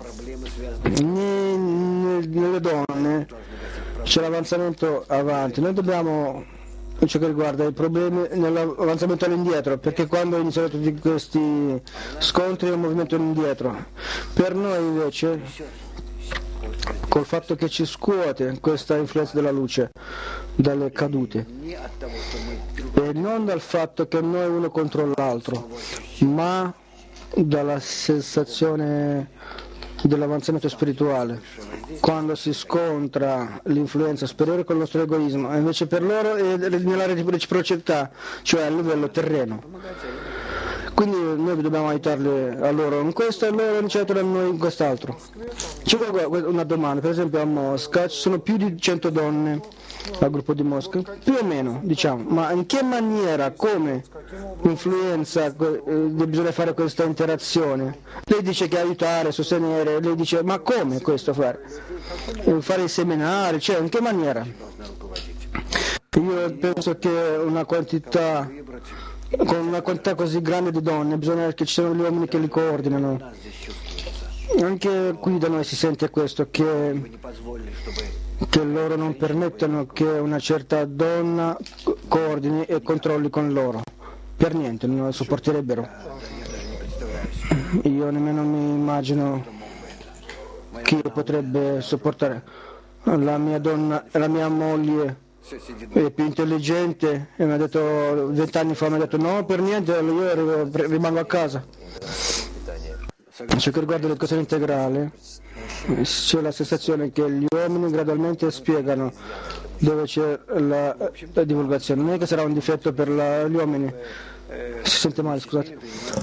Nelle donne c'è l'avanzamento avanti, noi dobbiamo, ciò che riguarda i problemi, nell'avanzamento all'indietro, perché quando iniziano tutti questi scontri è un movimento indietro. Per noi invece, col fatto che ci scuote questa influenza della luce dalle cadute, e non dal fatto che noi uno contro l'altro, ma dalla sensazione dell'avanzamento spirituale, quando si scontra l'influenza superiore con il nostro egoismo, e invece per loro è nella reciprocità, cioè a livello terreno. Quindi noi dobbiamo aiutarli a loro in questo e loro ci aiutano a noi in quest'altro. C'è una domanda, per esempio a Mosca ci sono più di 100 donne al gruppo di Mosca, più o meno diciamo, ma in che maniera, come influenza bisogna fare questa interazione? Lei dice che aiutare, sostenere, lei dice ma come questo fare? Fare i seminari, cioè in che maniera? Io penso che con una quantità così grande di donne bisogna che ci siano gli uomini che li coordinano. Anche qui da noi si sente questo, che loro non permettono che una certa donna coordini e controlli con loro. Per niente, non lo sopporterebbero. Io nemmeno mi immagino chi potrebbe sopportare. La mia donna, la mia moglie è più intelligente e mi ha detto 20 anni fa, mi ha detto no, per niente, io rimango a casa. Ciò che riguarda l'educazione integrale, c'è la sensazione che gli uomini gradualmente spiegano dove c'è la divulgazione. Non è che sarà un difetto per gli uomini, si sente male, scusate.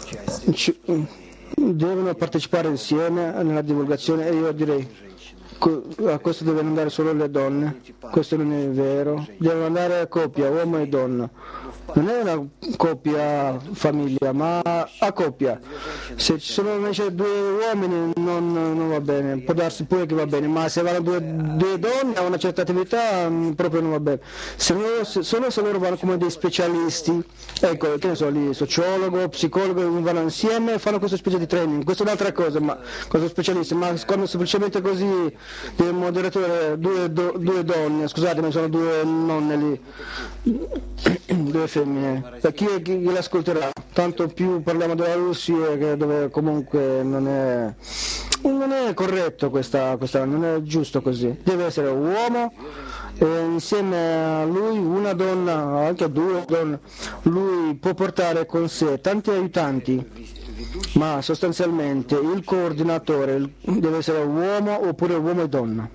Devono partecipare insieme nella divulgazione e io direi a questo devono andare solo le donne, questo non è vero, devono andare a coppia, uomo e donna. Non è una coppia famiglia, ma a coppia. Se ci sono invece due uomini non va bene, può darsi pure che va bene, ma se vanno due donne a una certa attività proprio non va bene. Solo se loro vanno come dei specialisti, ecco, che ne so, lì, sociologo, psicologo, vanno insieme e fanno questa specie di training, questa è un'altra cosa, ma cosa specialisti, ma quando semplicemente così il moderatore, due donne, scusatemi, sono due nonne lì, due femmine, chi l'ascolterà? Tanto più parliamo della Russia, dove comunque non è corretto questa, non è giusto così, deve essere uomo e insieme a lui una donna, anche due donne, lui può portare con sé tanti aiutanti, ma sostanzialmente il coordinatore deve essere uomo oppure uomo e donna.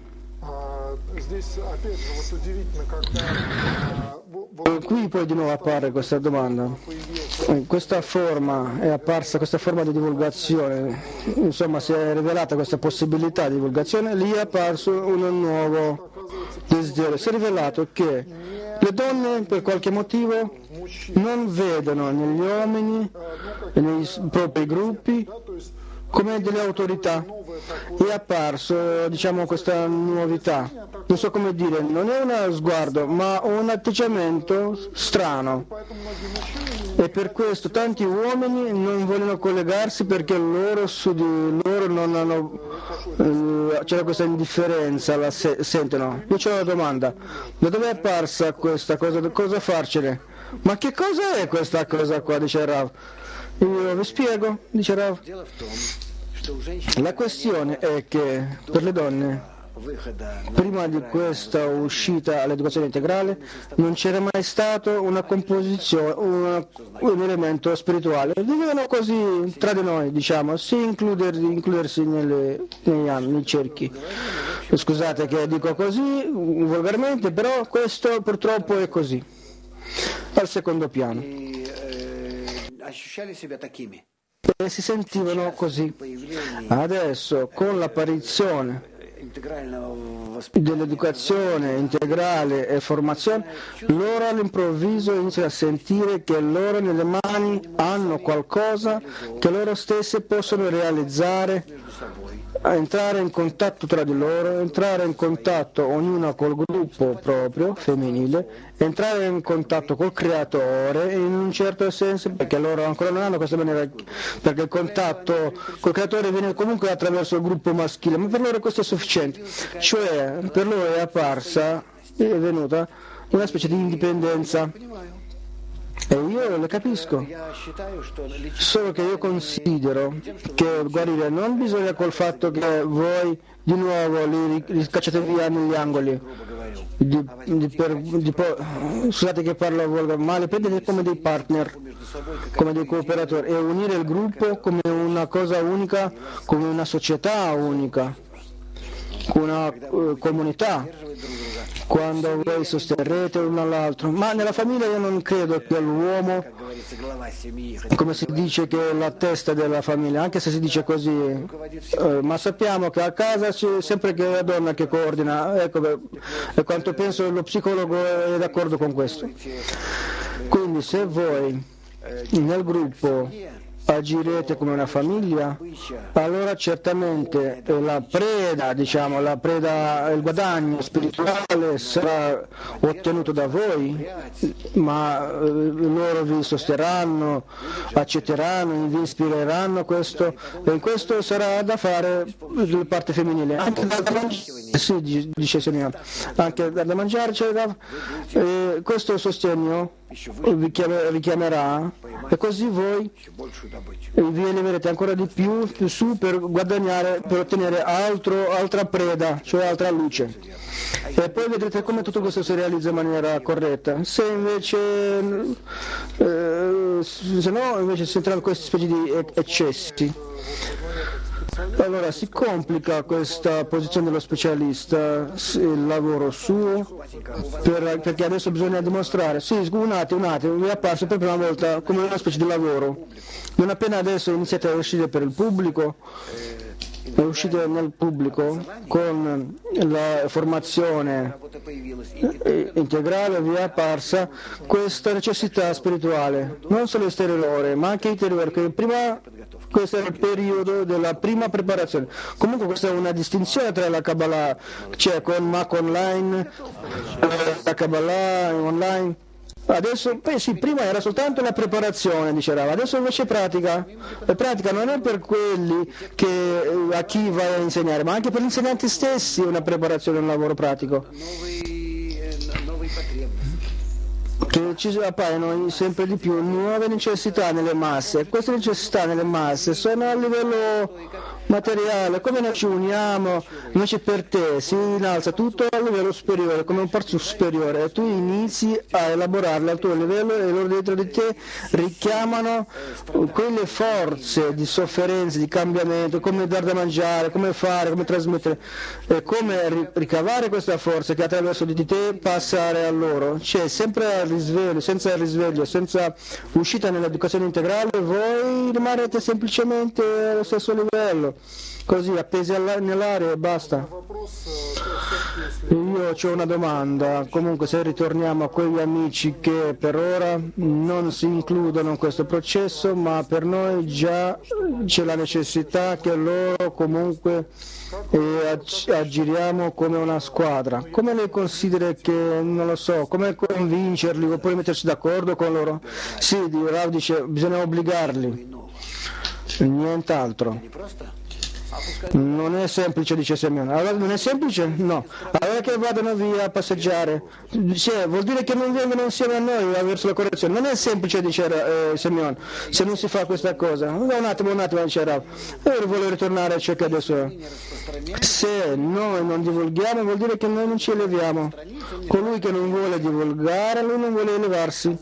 Qui poi di nuovo appare questa domanda. Questa forma è apparsa, questa forma di divulgazione, insomma si è rivelata questa possibilità di divulgazione, lì è apparso un nuovo desiderio. Si è rivelato che le donne per qualche motivo non vedono negli uomini e nei propri gruppi come delle autorità. È apparso, diciamo, questa novità. Non so come dire, non è uno sguardo, ma un atteggiamento strano. E per questo tanti uomini non vogliono collegarsi perché loro su di loro non hanno, c'è questa indifferenza, la sentono. Io ho una domanda, da dove è apparsa questa cosa, cosa farcene? Ma che cosa è questa cosa qua, dice Rav? Io vi spiego, dice Rav. La questione è che per le donne, prima di questa uscita all'educazione integrale, non c'era mai stato una composizione, un elemento spirituale. Vivevano così tra di noi, diciamo, includersi nei cerchi. Scusate che dico così volgarmente, però questo purtroppo è così. Al secondo piano. E si sentivano così. Adesso, con l'apparizione dell'educazione integrale e formazione, loro all'improvviso iniziano a sentire che loro nelle mani hanno qualcosa che loro stessi possono realizzare, a entrare in contatto tra di loro, entrare in contatto ognuna col gruppo proprio femminile, entrare in contatto col creatore in un certo senso, perché loro ancora non hanno questa maniera, perché il contatto col creatore viene comunque attraverso il gruppo maschile, ma per loro questo è sufficiente, cioè per loro è venuta una specie di indipendenza. E io le capisco, solo che io considero che guarire non bisogna col fatto che voi di nuovo li cacciate via negli angoli, scusate che parlo male, prendete come dei partner, come dei cooperatori e unire il gruppo come una cosa unica, come una società unica, una comunità, quando voi sosterrete l'uno all'altro. Ma nella famiglia io non credo che l'uomo, come si dice, che è la testa della famiglia, anche se si dice così, ma sappiamo che a casa c'è sempre che la donna che coordina, ecco, e quanto penso lo psicologo è d'accordo con questo. Quindi se voi nel gruppo agirete come una famiglia, allora certamente la preda, diciamo, il guadagno spirituale sarà ottenuto da voi, ma loro vi sosterranno, accetteranno, vi ispireranno, e in questo sarà da fare la parte femminile. Anche da mangiare, sì, dice Signore, anche da mangiare c'è questo sostegno vi richiamerà e così voi vi eleverete ancora di più su per guadagnare, per ottenere altra preda, cioè altra luce, e poi vedrete come tutto questo si realizza in maniera corretta. Se invece si entrano in queste specie di eccessi, allora si complica questa posizione dello specialista, il lavoro suo, perché adesso bisogna dimostrare, sì, un attimo, vi è apparso per la prima volta come una specie di lavoro. Non appena adesso iniziate a uscire per il pubblico, uscite nel pubblico con la formazione integrale, vi è apparsa questa necessità spirituale, non solo esteriore ma anche interiore, che prima questo è il periodo della prima preparazione. Comunque questa è una distinzione tra la Kabbalah, cioè con Mac online, la Kabbalah online. Adesso, sì, prima era soltanto la preparazione, diceva, adesso invece pratica. La pratica non è per quelli a chi vai a insegnare, ma anche per gli insegnanti stessi una preparazione, un lavoro pratico. che ci appaiono sempre di più nuove necessità nelle masse. Queste necessità nelle masse sono a livello materiale, come noi ci uniamo, invece per te si innalza tutto a livello superiore, come un parzo superiore, e tu inizi a elaborarle al tuo livello e loro dentro di te richiamano quelle forze di sofferenza, di cambiamento, come dar da mangiare, come fare, come trasmettere, come ricavare questa forza che attraverso di te passare a loro. C'è sempre il risveglio, senza uscita nell'educazione integrale, voi rimarrete semplicemente allo stesso livello, così appesi nell'aria e basta. Io ho una domanda, comunque se ritorniamo a quegli amici che per ora non si includono in questo processo, ma per noi già c'è la necessità che loro comunque agiriamo come una squadra. Come lei considera che, non lo so, come convincerli oppure mettersi d'accordo con loro? Sì, Rav dice, bisogna obbligarli, nient'altro. Non è semplice, dice Semyon. Allora non è semplice? No. Allora che vadano via a passeggiare. Vuol dire che non vengono insieme a noi verso la correzione. Non è semplice, dice Semyon, se non si fa questa cosa. Un attimo, dice Rav. Io voglio ritornare a ciò che adesso è. Se noi non divulghiamo vuol dire che noi non ci eleviamo. Colui che non vuole divulgare, lui non vuole elevarsi.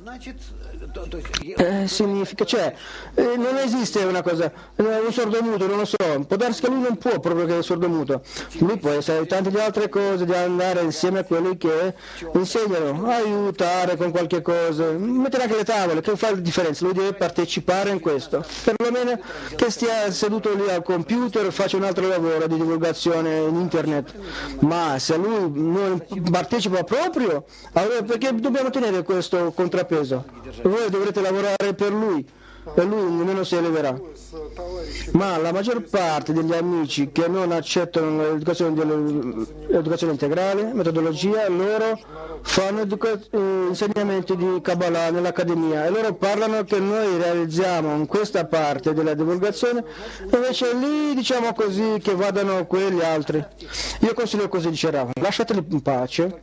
Significa, non esiste una cosa, un sordomuto, non lo so, può darsi che lui non può proprio che è sordomuto, lui può essere tante di altre cose, di andare insieme a quelli che insegnano, aiutare con qualche cosa, mettere anche le tavole, che fa la differenza, lui deve partecipare in questo, perlomeno che stia seduto lì al computer e faccia un altro lavoro di divulgazione in internet, ma se lui non partecipa proprio, allora perché dobbiamo tenere questo contrappeso? Voi dovrete lavorare per lui e lui nemmeno si eleverà. Ma la maggior parte degli amici che non accettano l'educazione integrale, metodologia, loro fanno insegnamenti di Kabbalah nell'accademia e loro parlano che noi realizziamo in questa parte della divulgazione, invece lì diciamo così che vadano quegli altri. Io consiglio così, dice Rav, lasciateli in pace.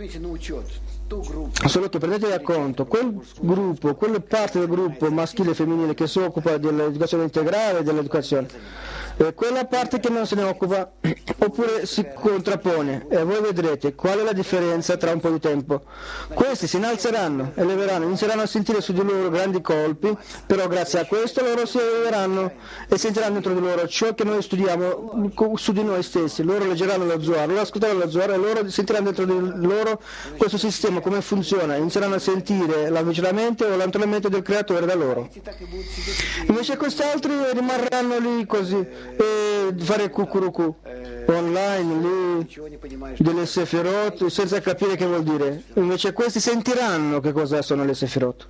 Solo che prendete da conto quel gruppo, quelle parti del gruppo maschile e femminile che si occupa dell'educazione integrale e dell'educazione, e quella parte che non se ne occupa oppure si contrappone, e voi vedrete qual è la differenza tra un po' di tempo. Questi si innalzeranno, eleveranno, inizieranno a sentire su di loro grandi colpi, però grazie a questo loro si eleveranno e sentiranno dentro di loro ciò che noi studiamo su di noi stessi. Loro leggeranno lo Zohar, loro ascolteranno lo Zohar e loro sentiranno dentro di loro questo sistema come funziona, inizieranno a sentire l'avvicinamento o l'allenamento del creatore da loro. Invece quest'altri rimarranno lì così e fare cucurucu online lì delle sefirot senza capire che vuol dire. Invece questi sentiranno che cosa sono le sefirot.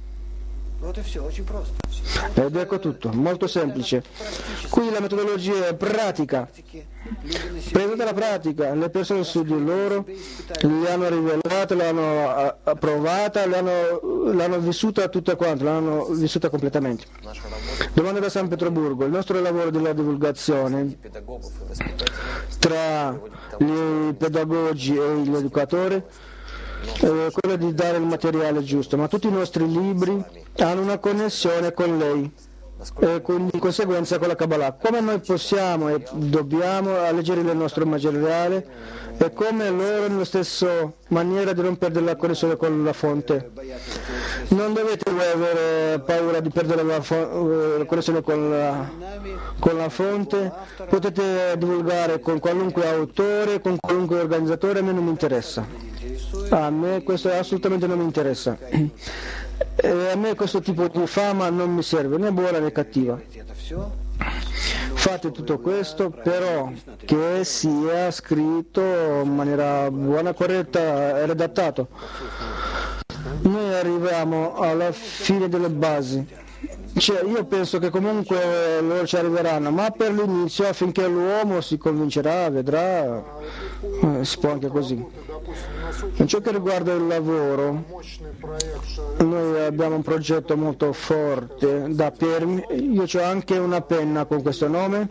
Ed ecco tutto, molto semplice. Qui la metodologia è pratica, presa dalla pratica, le persone su di loro le hanno rivelate, l'hanno approvata, l'hanno vissuta tutta quanto, l'hanno vissuta completamente. Domanda da San Pietroburgo, il nostro lavoro della divulgazione tra i pedagogi e gli educatori quello di dare il materiale giusto, ma tutti i nostri libri hanno una connessione con lei e quindi in conseguenza con la Kabbalah. Come noi possiamo e dobbiamo leggere il nostro materiale e come loro nella stessa maniera di non perdere la connessione con la fonte. Non dovete avere paura di perdere la connessione con la fonte, potete divulgare con qualunque autore, con qualunque organizzatore, a me non mi interessa. A me questo assolutamente non mi interessa. A me questo tipo di fama non mi serve, né buona né cattiva. Fate tutto questo, però che sia scritto in maniera buona, corretta e redattato. Noi arriviamo alla fine delle basi. Io penso che comunque loro ci arriveranno, ma per l'inizio affinché l'uomo si convincerà, vedrà, si può anche così. In ciò che riguarda il lavoro, noi abbiamo un progetto molto forte da Permi. Io ho anche una penna con questo nome.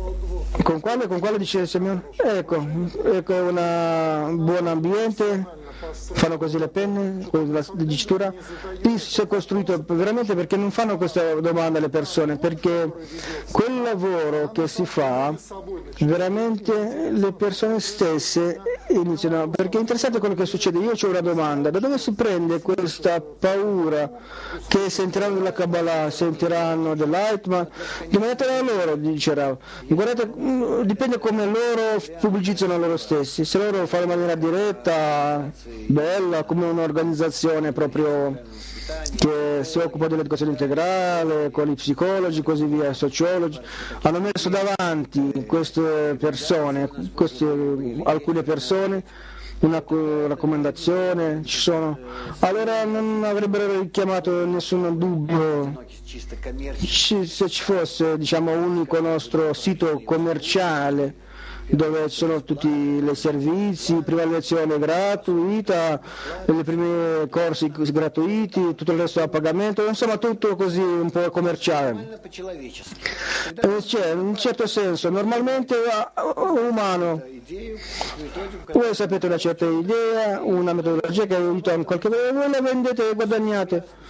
Con quale dice Semyon? Ecco, un buon ambiente, fanno così le penne, con la dicitura, lì si è costruito veramente perché non fanno questa domanda alle persone, perché quel lavoro che si fa, veramente le persone stesse iniziano, perché è interessante quello che succede. Io ho una domanda: da dove si prende questa paura che sentiranno della Kabbalah, sentiranno dell'Aitman? Domandate a loro, dice Rav. Guardate, dipende come loro pubblicizzano loro stessi. Se loro fanno in maniera diretta, bella, come un'organizzazione proprio che si occupa dell'educazione integrale, con i psicologi, così via, sociologi, hanno messo davanti queste persone, alcune persone, una raccomandazione, ci sono, allora non avrebbero richiamato nessun dubbio se ci fosse, diciamo, un unico nostro sito commerciale dove ci sono tutti i servizi, prima lezione gratuita, i primi corsi gratuiti, tutto il resto a pagamento, insomma tutto così un po' commerciale. C'è in un certo senso, normalmente umano. Voi sapete una certa idea, una metodologia che aiuta in qualche modo, voi la vendete e guadagnate.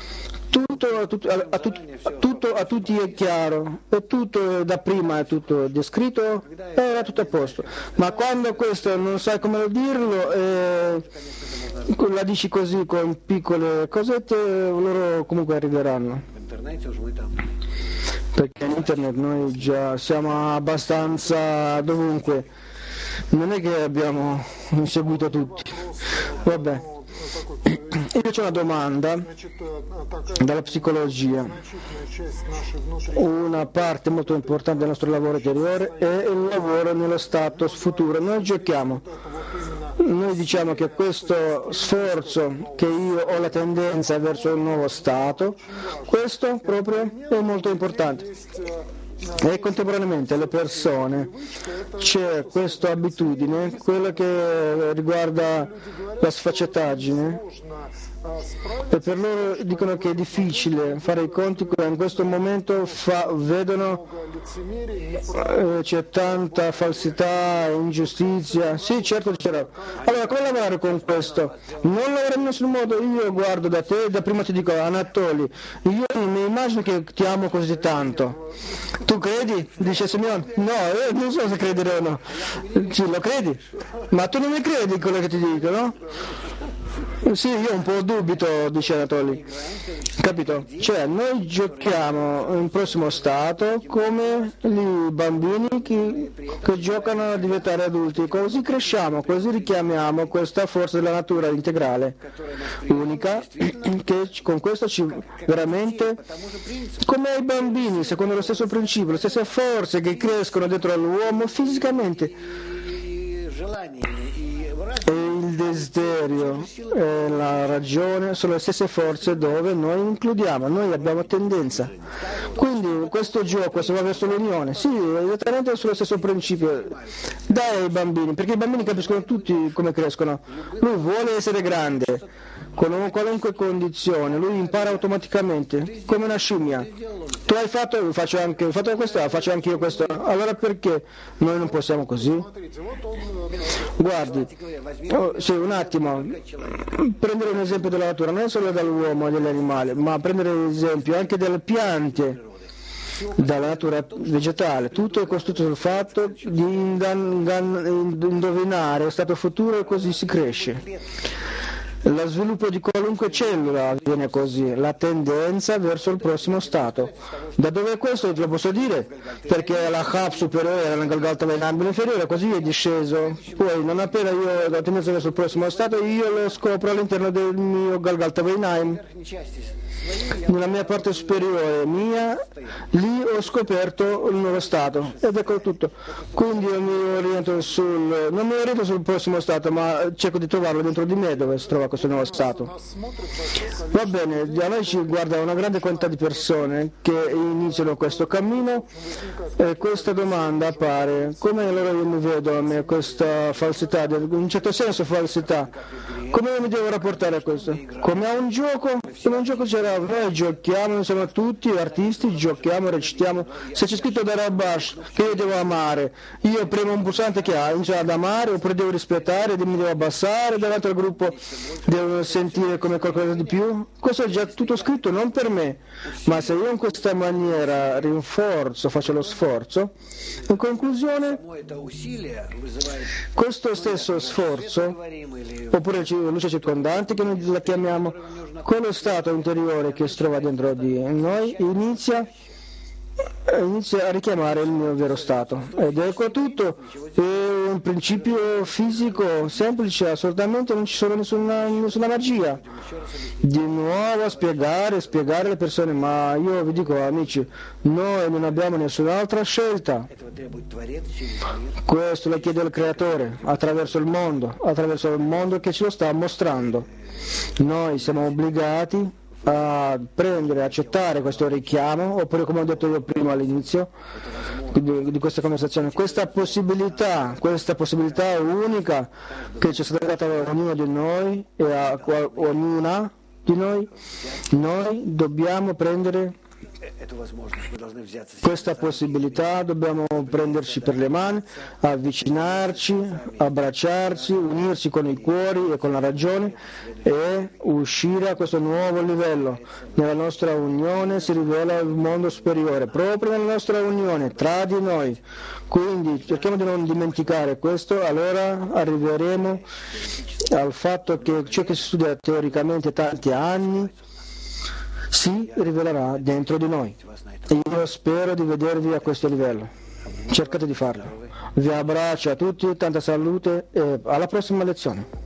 Tutto a tutti è chiaro, e tutto dapprima è tutto descritto, era tutto a posto. Ma quando questo non sai come dirlo, la dici così con piccole cosette, loro comunque arriveranno. Perché in internet noi già siamo abbastanza dovunque, non è che abbiamo seguito tutti. Vabbè. Io ho una domanda dalla psicologia. Una parte molto importante del nostro lavoro interiore è il lavoro nello stato futuro. Noi giochiamo, noi diciamo che questo sforzo che io ho la tendenza verso un nuovo stato, questo proprio è molto importante. E contemporaneamente le persone c'è questa abitudine, quella che riguarda la sfaccettaggine, e per loro dicono che è difficile fare i conti, in questo momento vedono c'è tanta falsità, ingiustizia. Sì, certo c'era. Allora come lavorare con questo? Non lavorare in nessun modo. Io guardo da te, da prima ti dico: Anatoli, io non mi immagino che ti amo così tanto. Tu credi? Dice Simeone. No, non so se credere o no. Sì, lo credi? Ma tu non mi credi quello che ti dico, no? Sì, io un po' dubito, dice Anatoli. Capito? Cioè, noi giochiamo in prossimo stato come i bambini che giocano a diventare adulti, così cresciamo, così richiamiamo questa forza della natura integrale, unica, che con questo ci veramente, come ai bambini, secondo lo stesso principio, le stesse forze che crescono dentro all'uomo fisicamente. E il desiderio e la ragione sono le stesse forze dove noi includiamo, noi abbiamo tendenza. Quindi questo gioco, se va verso l'unione, sì, esattamente sullo stesso principio. Dai ai bambini, perché i bambini capiscono tutti come crescono. Lui vuole essere grande, con qualunque condizione, lui impara automaticamente, come una scimmia. Tu hai fatto, hai fatto questo, faccio anche io questo. Allora perché noi non possiamo così? Guardi, sì, un attimo, prendere un esempio della natura, non è solo dall'uomo e dagli animali, ma prendere l'esempio anche delle piante, dalla natura vegetale. Tutto è costruito sul fatto di indovinare lo stato futuro, e così si cresce. Lo sviluppo di qualunque cellula avviene così, la tendenza verso il prossimo stato. Da dove è questo? Lo posso dire? Perché la Hab superiore era nel Galgalta Veinambile inferiore, così è disceso. Poi, non appena io ho la tendenza verso il prossimo stato, io lo scopro all'interno del mio Galgalta Veinaim. Nella mia parte superiore mia, lì ho scoperto il nuovo stato, ed ecco tutto. Quindi io non mi oriento sul prossimo stato, ma cerco di trovarlo dentro di me dove si trova questo nuovo stato. Va bene, a noi ci guarda una grande quantità di persone che iniziano questo cammino, e questa domanda appare: come allora io mi vedo a me questa falsità, in un certo senso falsità, come io mi devo rapportare a questo? Come a un gioco? Come a un gioco c'è allora noi giochiamo, noi siamo tutti artisti, giochiamo, recitiamo. Se c'è scritto da Rabash che io devo amare, io premo un pulsante che ha, inizio ad amare, oppure devo rispettare, mi devo abbassare, davanti al gruppo devo sentire come qualcosa di più. Questo è già tutto scritto, non per me, ma se io in questa maniera rinforzo, faccio lo sforzo, in conclusione questo stesso sforzo, oppure luce circondante che noi la chiamiamo, quello stato interiore che si trova dentro di noi inizia a richiamare il mio vero stato. Ed ecco tutto, è un principio fisico semplice, assolutamente non ci sono nessuna magia. Di nuovo a spiegare alle persone, ma io vi dico amici, noi non abbiamo nessun'altra scelta. Questo lo chiede il Creatore attraverso il mondo che ce lo sta mostrando. Noi siamo obbligati a prendere, accettare questo richiamo, oppure come ho detto io prima all'inizio di questa conversazione, questa possibilità unica che ci è stata data a ognuno di noi e a ognuna di noi dobbiamo prendere questa possibilità, dobbiamo prenderci per le mani, avvicinarci, abbracciarci, unirci con i cuori e con la ragione e uscire a questo nuovo livello. Nella nostra unione si rivela il mondo superiore, proprio nella nostra unione, tra di noi. Quindi cerchiamo di non dimenticare questo, allora arriveremo al fatto che ciò che si studia teoricamente tanti anni si rivelerà dentro di noi. Io spero di vedervi a questo livello. Cercate di farlo. Vi abbraccio a tutti, tanta salute e alla prossima lezione.